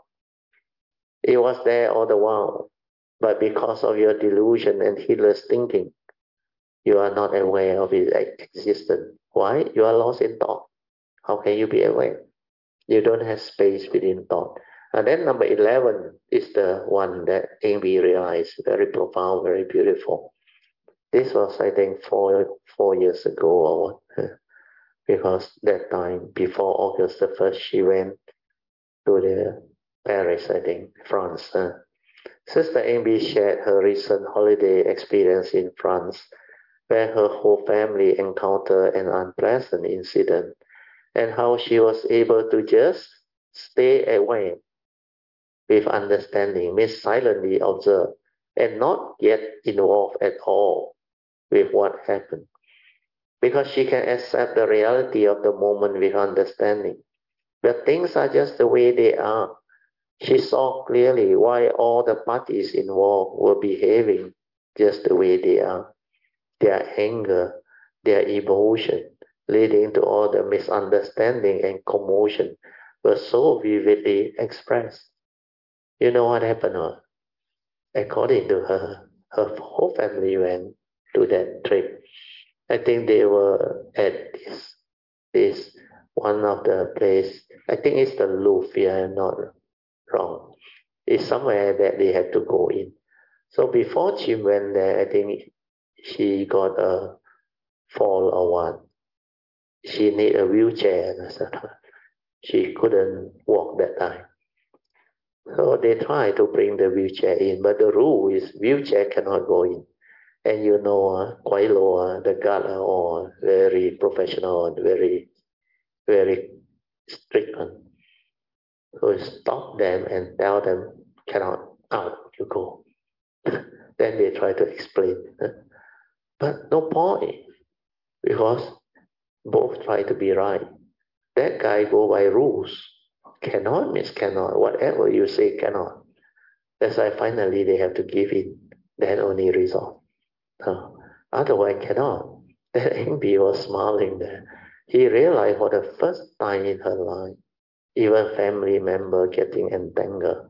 It was there all the while, but because of your delusion and heedless thinking, you are not aware of its existence. Why? You are lost in thought. How can you be aware? You don't have space within thought. And then number 11 is the one that Amy realized, very profound, very beautiful. This was, I think, four years ago or what, because that time, before August the 1st, she went to the Paris, I think, France. Sister Amy shared her recent holiday experience in France, where her whole family encountered an unpleasant incident, and how she was able to just stay away with understanding, means silently observe, and not get involved at all with what happened. Because she can accept the reality of the moment with understanding. But things are just the way they are. She saw clearly why all the parties involved were behaving just the way they are. Their anger, their emotion, leading to all the misunderstanding and commotion were so vividly expressed. You know what happened? According to her, her whole family went to that trip. I think they were at this one of the place. I think it's the Louvre, if I'm not wrong. It's somewhere that they had to go in. So before she went there, I think she got a fall or what. She need a wheelchair, etc. She couldn't walk that time. So they tried to bring the wheelchair in, but the rule is wheelchair cannot go in. And you know, quite low, the guard are all very professional and very, very strict. So stop them and tell them, cannot, out, you go. Then they try to explain. But no point, because both try to be right. That guy go by rules. Cannot means cannot. Whatever you say cannot. That's why finally they have to give in. Then only resolve. Otherwise cannot. Then Amy was smiling there. He realized for the first time in her life, even family member getting entangled,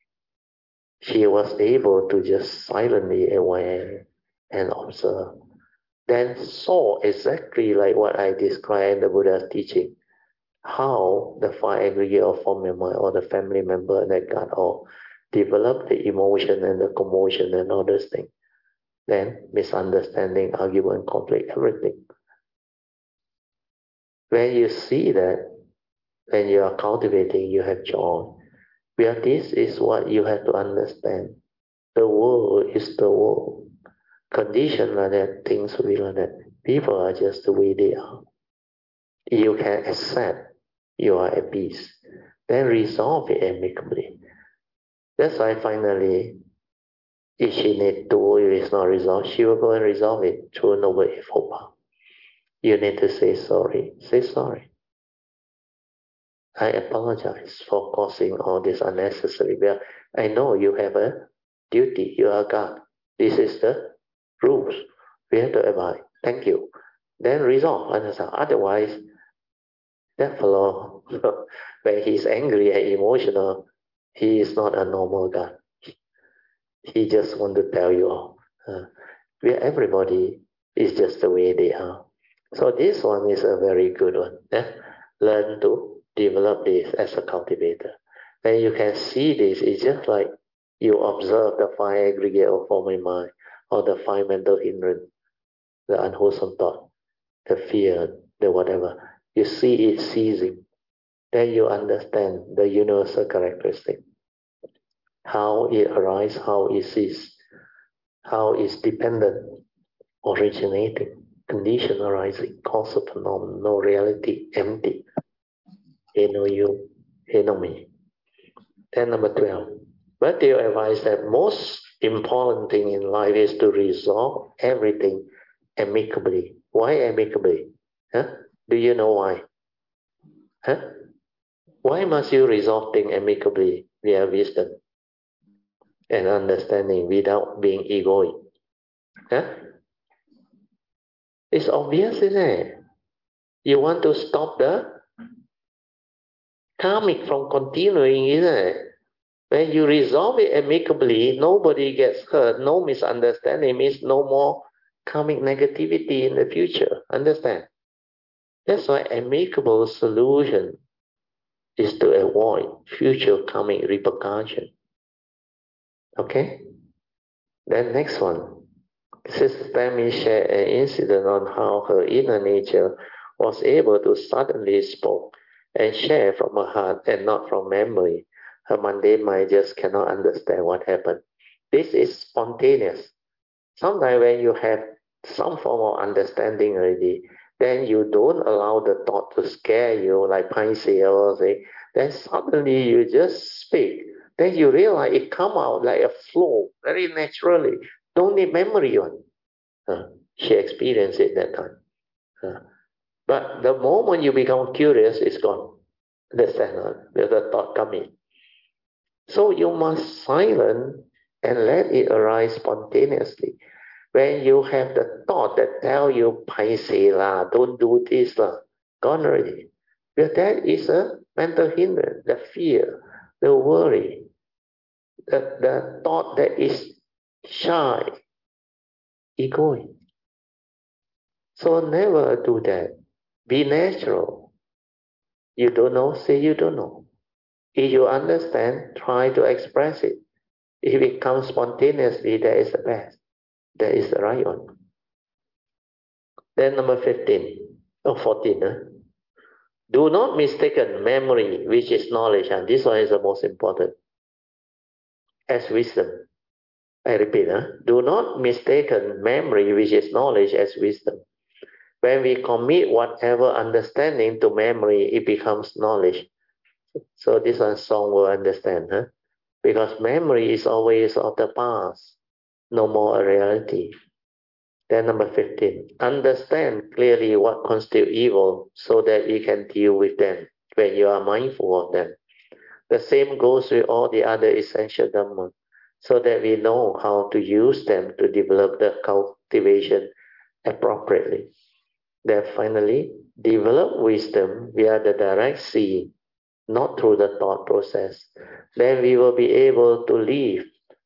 she was able to just silently aware and observe. Then saw exactly like what I described in the Buddha's teaching, how the 5 aggregate of form and mind or the family member that got all develop the emotion and the commotion and all those things. Then misunderstanding, argument, conflict, everything. when you see that, when you are cultivating, you have joy. Well, this is what you have to understand. The world is the world. Conditions like that, things will be like that. People are just the way they are. You can accept you are at peace. Then resolve it amicably. That's why finally, if she need to, if it's not resolved, she will go and resolve it through Noble Eightfold Path. You need to say sorry. Say sorry. I apologize for causing all this unnecessary. Well, I know you have a duty. You are God. This is the rules. We have to abide. Thank you. Then resolve. Otherwise, that fellow, when he's angry and emotional, he is not a normal God. He just want to tell you all. Everybody is just the way they are. So this one is a very good one. Learn to develop this as a cultivator. When you can see this, it's just like you observe the five aggregate of forming mind, or the five mental hindrance, the unwholesome thought, the fear, the whatever. You see it ceasing. Then you understand the universal characteristic. How it arises, how it ceases, how it's dependent, originating, condition arising, cause of phenomenon, no reality, empty. He know you, he know me. Then number 12. But they advise that most important thing in life is to resolve everything amicably. Why amicably? Do you know why? Why must you resolve things amicably via wisdom and understanding without being egoic? It's obvious, isn't it? You want to stop the karmic from continuing, isn't it? When you resolve it amicably, nobody gets hurt, no misunderstanding, means no more karmic negativity in the future. Understand? That's why amicable solution is to avoid future karmic repercussion. Okay? Then next one. Sister Tammy shared an incident on how her inner nature was able to suddenly spoke and share from her heart and not from memory. Her mundane mind just cannot understand what happened. This is spontaneous. Sometimes when you have some form of understanding already, then you don't allow the thought to scare you like Paisei or say, then suddenly you just speak. Then you realize it come out like a flow, very naturally. Don't need memory on. She experienced it that time. But the moment you become curious, it's gone. Understand? The thought come in. So you must silence and let it arise spontaneously. When you have the thought that tell you, paiseh lah, don't do this lah, gone already. Because that is a mental hindrance, the fear, the worry, the thought that is shy, egoic. So never do that. Be natural. You don't know, say you don't know. If you understand, try to express it. If it comes spontaneously, that is the best. That is the right one. Then number 15 or 14. Do not mistake memory, which is knowledge. And this one is the most important, as wisdom. I repeat, do not mistake memory, which is knowledge, as wisdom. When we commit whatever understanding to memory, it becomes knowledge. So this one Song will understand, because memory is always of the past, no more a reality. Then number 15, understand clearly what constitutes evil so that you can deal with them when you are mindful of them. The same goes with all the other essential Dhamma, so that we know how to use them to develop the cultivation appropriately. Then finally, develop wisdom via the direct seeing, not through the thought process. Then we will be able to live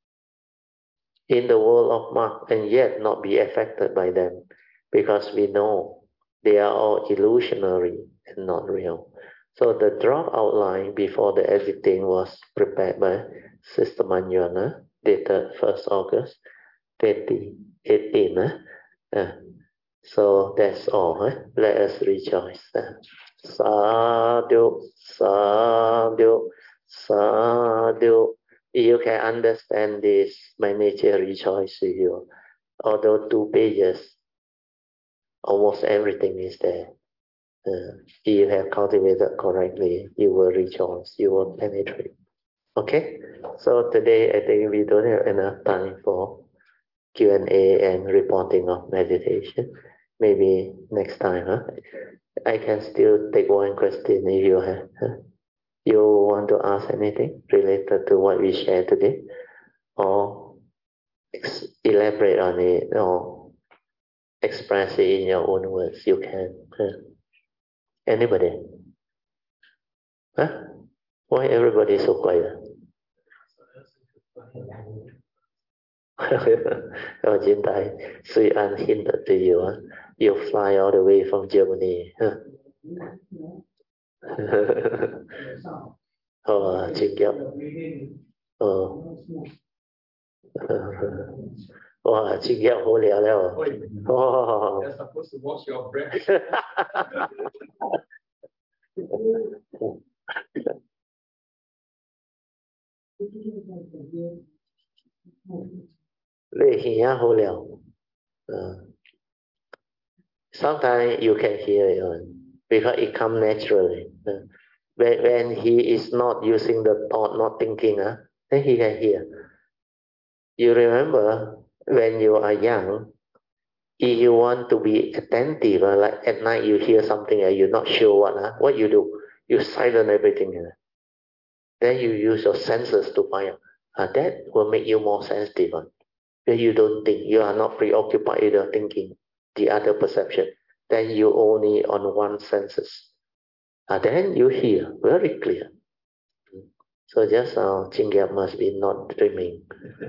in the world of mark and yet not be affected by them, because we know they are all illusionary and not real. So the draft outline before the editing was prepared by Sister Manyana, dated 1st August 2018. So that's all. Let us rejoice. Sadhu, sadhu, sadhu. You can understand this. My nature rejoices with you. Although 2 pages, almost everything is there. If you have cultivated correctly, you will rejoice. You will penetrate. Okay. So today I think we don't have enough time for Q&A and reporting of meditation. Maybe next time, I can still take one question if you have. You want to ask anything related to what we shared today? Or elaborate on it or express it in your own words, you can. Anybody? Huh? Why everybody so quiet? Oh, Jin Tai, Sui An hinted to you. You fly all the way from Germany. Oh, Jin Kiao. Oh. 哇，今日好了了。哦。You're supposed to wash your breath. 你耳好了。Sometimes you can hear it because it comes naturally. When he is not using the thought, not thinking, then he can hear. You remember when you are young, if you want to be attentive, like at night you hear something and you're not sure what you do? You silence everything. Then you use your senses to find out. That will make you more sensitive. When you don't think, you are not preoccupied with your thinking, the other perception. Then you only on one senses. Then you hear very clear. So just now, Chingyap must be not dreaming.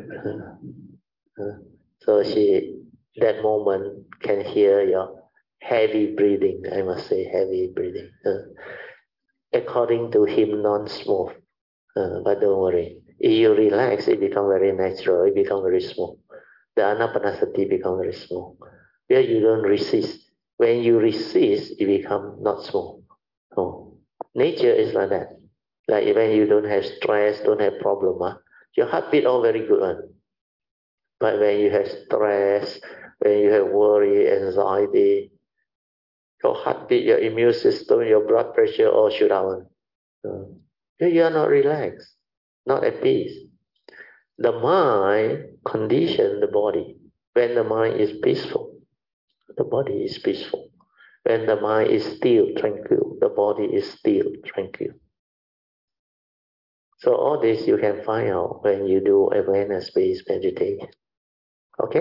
So she, that moment, can hear your heavy breathing. I must say heavy breathing. According to him, non-smooth. But don't worry. If you relax, it becomes very natural. It becomes very smooth. The anapanasati becomes very smooth. Where you don't resist. When you resist, it becomes not smooth. Oh. Nature is like that. Like when you don't have stress, don't have problem, your heartbeat all very good. But when you have stress, when you have worry, anxiety, your heartbeat, your immune system, your blood pressure all shoot out. You are not relaxed, not at peace. The mind conditions the body. When the mind is peaceful, the body is peaceful. When the mind is still, tranquil, the body is still, tranquil. So all this you can find out when you do awareness-based meditation. Okay?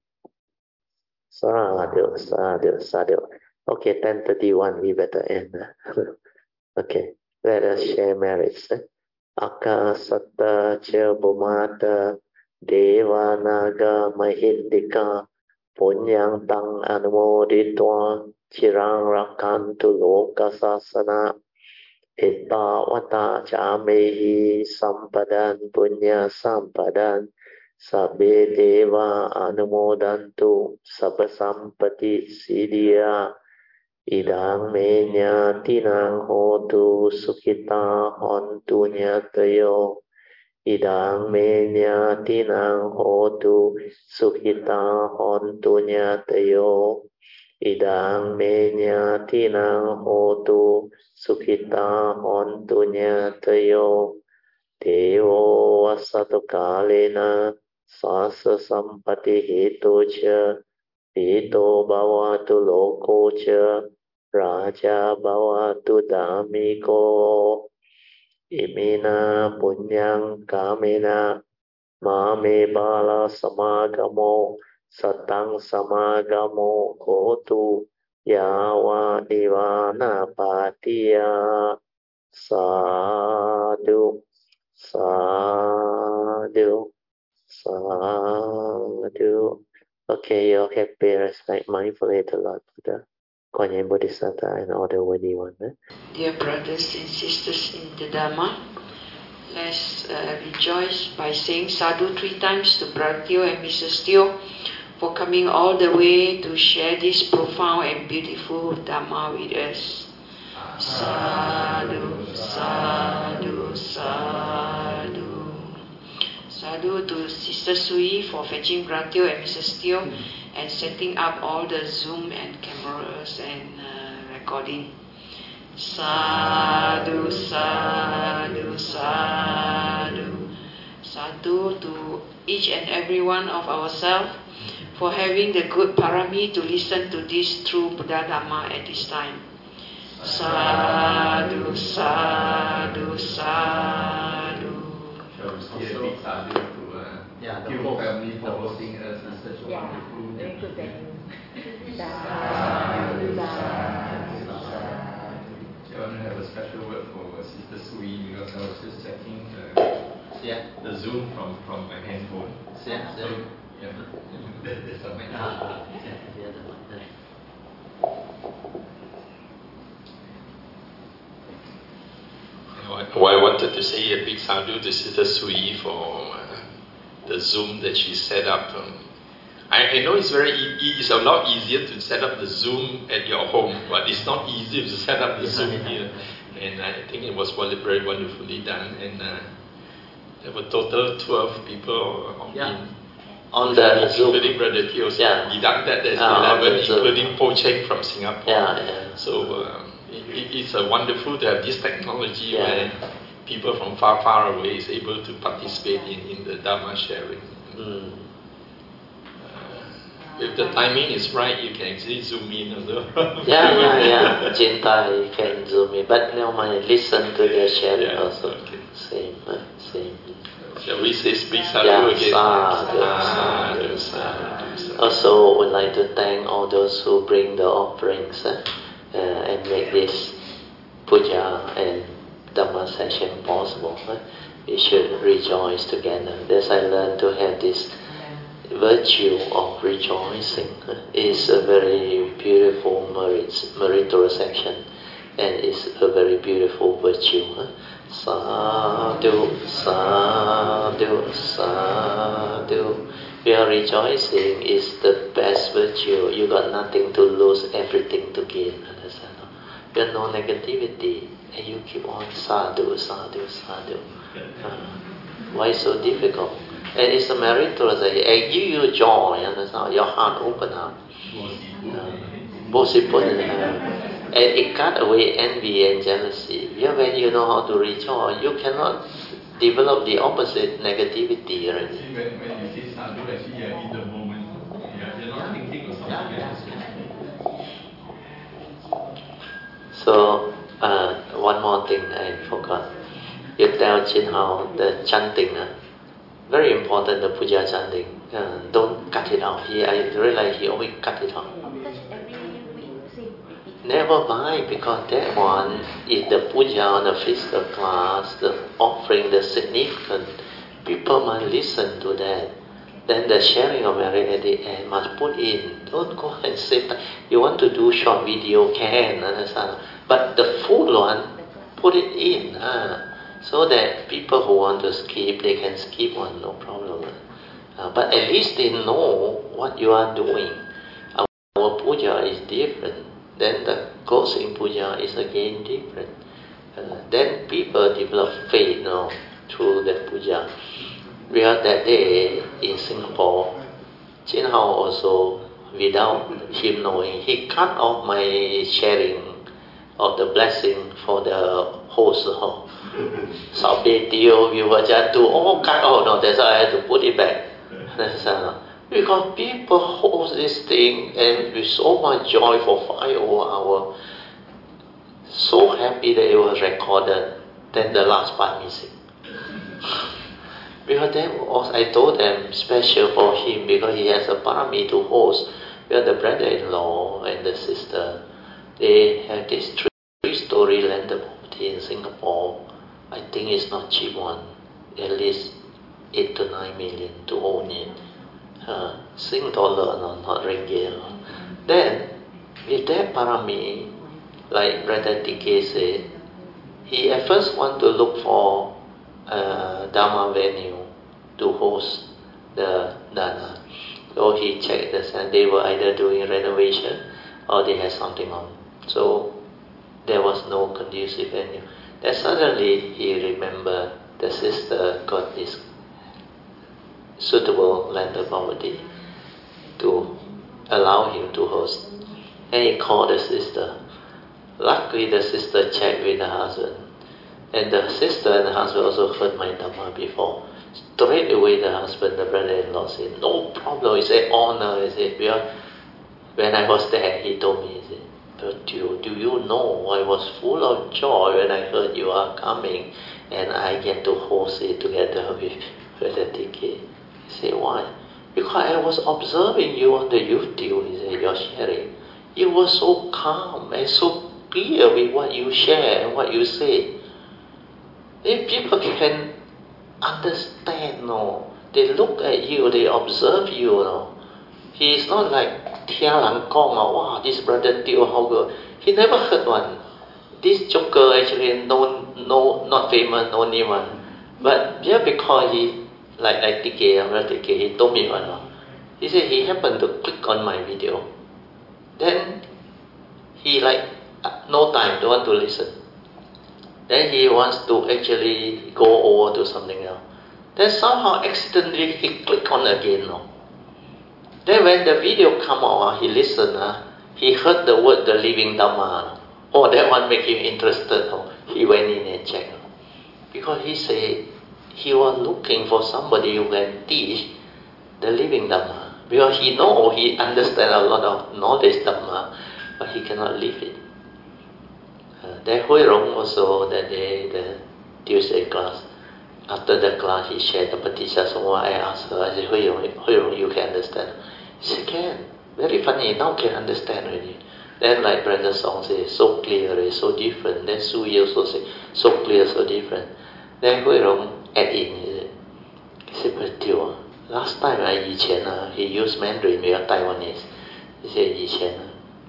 Sadhu, sadhu, sadhu. Okay, 10:31, we better end. Okay, let us share merits. Akasata cha bhumata devanaga mahindika punyang tang anumoditva chirang rakantu lokasasana Ittavata camehi sampadan punya sampadan sabbe deva anumodantu sabba sampati siddhya idang menya tinang hotu sukita hontu nyatayo idang menya tinang hotu sukita hontu nyatayo idang menya tinang hotu Sukita hontunya tayo Devo vasatu kalena Sasa sampati hetu cha Hito bhavatu loko cha Raja bhavatu damiko Imina punyang kamena Mame bala samagamo Satang samagamo hotu Yawa Nivana Patiya Sadhu Sadhu Sadhu. Okay, you can pay respect mindfully to Lord Buddha, Kuan Yin Bodhisattva, and all the worthy ones. Dear brothers and sisters in the Dhamma, let's rejoice by saying Sadhu 3 times to Brother Teo and Mrs. Teo, for coming all the way to share this profound and beautiful Dhamma with us. Sadhu, sadhu, sadhu. Sadhu to Sister Sui for fetching Bratio and Mrs. Teo and setting up all the Zoom and cameras and recording. Sadhu, sadhu, sadhu. Sadhu to each and every one of ourselves for having the good parami to listen to this true Buddha Dhamma at this time. Sadhu, sadhu, sadhu. Shall we say a big sadhu to the whole family for hosting us in such a wonderful. Very good venue. Sadhu, sadhu, sadhu. I want to have a special word for Sister Sui because I was just checking the Zoom from my handphone. There's a microphone. Well, I wanted to say a big sadhu to Sister Sui for the Zoom that she set up. I know it's it's a lot easier to set up the Zoom at your home, but it's not easy to set up the Zoom here. And I think it was very wonderfully done. And there were total 12 people on the Zoom. Including Brother Teo. Deduct that there's 11, including Po Cheng from Singapore. So it's wonderful to have this technology where people from far away is able to participate in the Dhamma sharing. If the timing is right, you can actually zoom in also. Jinta, you can zoom in, but now I listen to the sharing also. Okay. Same. Shall we say speak sadhu again? Sadhu, sadhu. Also, would like to thank all those who bring the offerings and make this puja and Dhamma session possible. We should rejoice together. Thus I learned to have this virtue of rejoicing. Is a very beautiful meritorious action, and is a very beautiful virtue. Sadhu, sadhu, sadhu. We are rejoicing is the best virtue. You got nothing to lose, everything to gain. You have no negativity, and you keep on sadhu, sadhu, sadhu. Why so difficult? And it's a meritorious. It gives you joy, understand? Your heart open up. And it cut away envy and jealousy. When you know how to rejoice, you cannot develop the opposite negativity already. See, when you say sadhu, actually you're in the moment. You're not thinking of something else. So, one more thing I forgot. You tell Chin Hao the chanting, very important, the puja chanting. Don't cut it out. I realize he always cut it out. Never mind, because that one is the puja on the physical class, the offering, the significant. People must listen to that. Then the sharing of merit at the end must put in. Don't go and say, you want to do short video, can, understand? But the full one, put it in. So that people who want to skip, they can skip one, no problem. But at least they know what you are doing. Our puja is different. Then the Gosing puja is again different. Then people develop faith through the puja. We had that day in Singapore. Chin Hao also, without him knowing, he cut off my sharing of the blessing for the host. So big deal, we were just do all cut off. No, that's why I had to put it back. Because people host this thing and with so much joy for 5 hours, so happy that it was recorded, then the last part missing. Because then I told them special for him because he has a parami to host. We have the brother-in-law and the sister. They have this 3-story landed property in Singapore. I think it's not cheap one. At least 8 to 9 million to own it. Sing dollar, not ringgit. Then, with that parami, like Brother TK said, he at first want to look for a Dhamma venue to host the Dana. So he checked this, and they were either doing renovation or they had something on. So there was no conducive venue. Then suddenly he remembered the sister got this suitable landed property to allow him to host. And he called the sister. Luckily, the sister checked with the husband. And the sister and the husband also heard my Dhamma before. Straight away, the husband, the brother-in-law said, no problem. He said, honor. He said, when I was there, he told me, he said, but do you know, I was full of joy when I heard you are coming and I get to host it together with Brother TK. He said, why? Because I was observing you on the YouTube, he said, you're sharing. You were so calm and so clear with what you share and what you say. If people can understand, no, they look at you, they observe you, no. He is not like Tia Lang Kong, wow, this brother Teo, how good. He never heard one. This joker actually not famous, no name one. But just because he, like TK, brother TK, he told me one. He said he happened to click on my video. Then he no time, don't want to listen. Then he wants to actually go over to something else. Then somehow accidentally he click on again. No? Then when the video come out, he listened. He heard the word the living Dhamma. Oh, that one make him interested. No? He went in and checked. Because he said he was looking for somebody who can teach the living Dhamma. Because he understand a lot of knowledge Dhamma, but he cannot live it. Then Hui Rong also that day, the Tuesday class, after the class he shared the Paticca Samuppada. I asked her, I said, Hui Rong, you can understand? She said, can. Very funny, now can understand already. Then like Brother Song said, so clear, so different. Then Su Yi also said, so clear, so different. Then Hui Rong add in, he said, but Teo, last time he used Mandarin, we are Taiwanese. He said,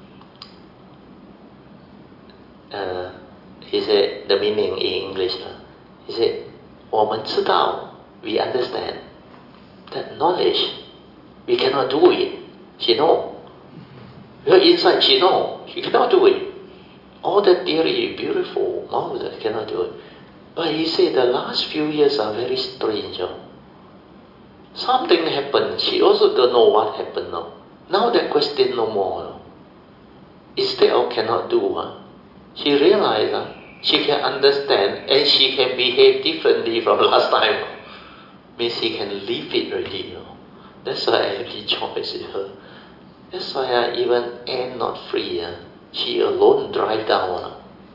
he said the meaning in English. He said, 我们知道, we understand that knowledge, we cannot do it. She know. Her inside she know. She cannot do it. All the theory, beautiful, marvelous, cannot do it. But he said the last few years are very strange. Something happened. She also don't know what happened now. Now the question no more. Instead of cannot do, she realized she can understand and she can behave differently from last time. Means she can live it already. That's why I rejoice with her. That's why even Anne not free. She alone drive down.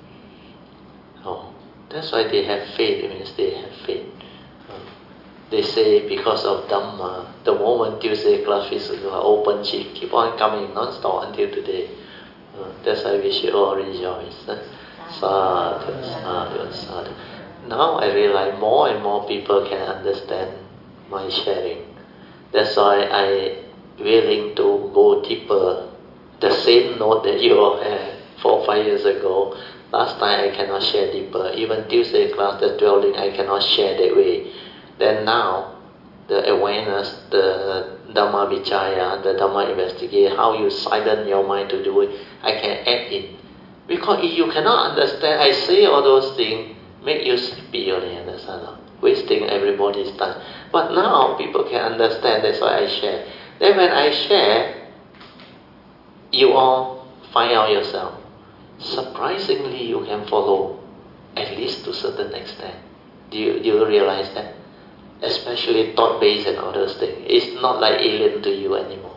That's why they have faith. It means they have faith. They say because of Dhamma, the moment Tuesday class is open, she keep on coming non-stop until today. That's why we should all rejoice. Sadhu, sadhu, sadhu. Now I realize more and more people can understand my sharing. That's why I willing to go deeper. The same note that you all had 4 or 5 years ago. Last time I cannot share deeper. Even Tuesday class, the dwelling, I cannot share that way. Then now, the awareness, the Dhamma Vichaya, the Dhamma investigate, how you silence your mind to do it, I can add in. Because if you cannot understand, I say all those things, make you sleepy only, understand? Wasting everybody's time. But now people can understand, that's why I share. Then when I share, you all find out yourself. Surprisingly, you can follow, at least to a certain extent. Do you realize that? Especially thought-based and all those things. It's not like alien to you anymore.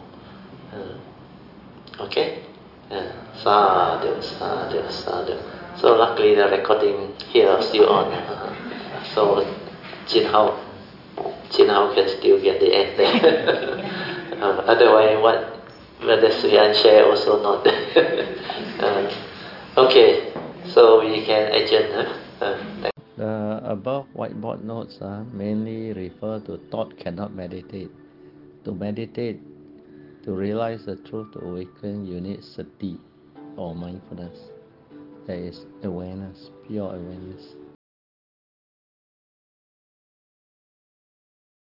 Okay? Sadhu, sadhu, sadhu. So luckily the recording here is still on. So Jin Hao can still get the end there. Otherwise, what Brother Suyan share also not there. Okay, so we can adjourn. The above whiteboard notes mainly refer to thought cannot meditate. To meditate, to realize the truth, to awaken, you need sati or mindfulness. That is awareness, pure awareness.